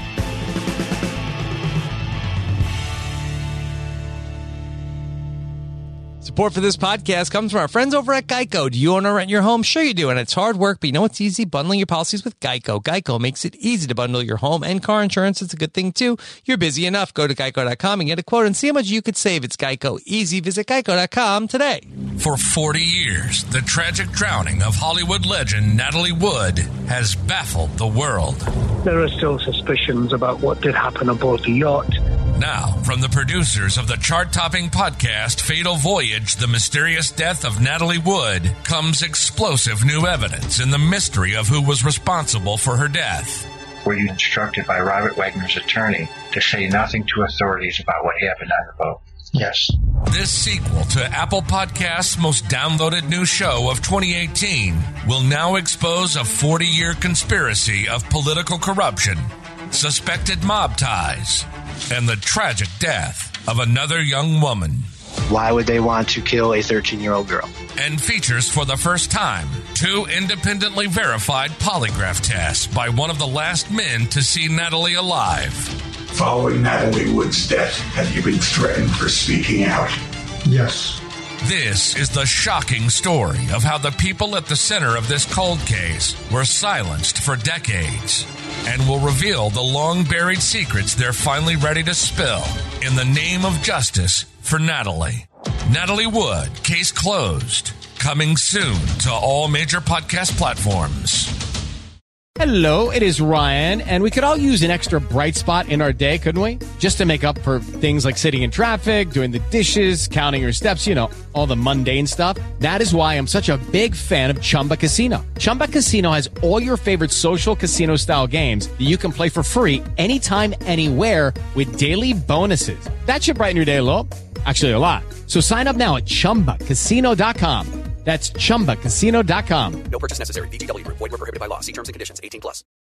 Support for this podcast comes from our friends over at Geico. Do you want to rent your home? Sure you do, and it's hard work, but you know it's easy? Bundling your policies with Geico. Geico makes it easy to bundle your home and car insurance. It's a good thing, too. You're busy enough. Go to geico dot com and get a quote and see how much you could save. It's Geico. Easy. Visit geico dot com today. For forty years, the tragic drowning of Hollywood legend Natalie Wood has baffled the world. There are still suspicions about what did happen aboard the yacht. Now, from the producers of the chart-topping podcast Fatal Voyage, The Mysterious Death of Natalie Wood, comes explosive new evidence in the mystery of who was responsible for her death. Were you instructed by Robert Wagner's attorney to say nothing to authorities about what happened on the boat? Yes. This sequel to Apple Podcasts' most downloaded new show of twenty eighteen will now expose a forty-year conspiracy of political corruption, suspected mob ties, and the tragic death of another young woman. Why would they want to kill a thirteen-year-old girl? And features for the first time two independently verified polygraph tests by one of the last men to see Natalie alive. Following Natalie Wood's death, have you been threatened for speaking out? Yes. This is the shocking story of how the people at the center of this cold case were silenced for decades, and will reveal the long-buried secrets they're finally ready to spill in the name of justice for Natalie. Natalie Wood, case closed. Coming soon to all major podcast platforms. Hello, it is Ryan, and we could all use an extra bright spot in our day, couldn't we? Just to make up for things like sitting in traffic, doing the dishes, counting your steps, you know, all the mundane stuff. That is why I'm such a big fan of Chumba Casino. Chumba Casino has all your favorite social casino-style games that you can play for free anytime, anywhere with daily bonuses. That should brighten your day a little. Actually, a lot. So sign up now at chumba casino dot com. That's chumba casino dot com. No purchase necessary. V G W Group. Void where prohibited by law. See terms and conditions. eighteen plus.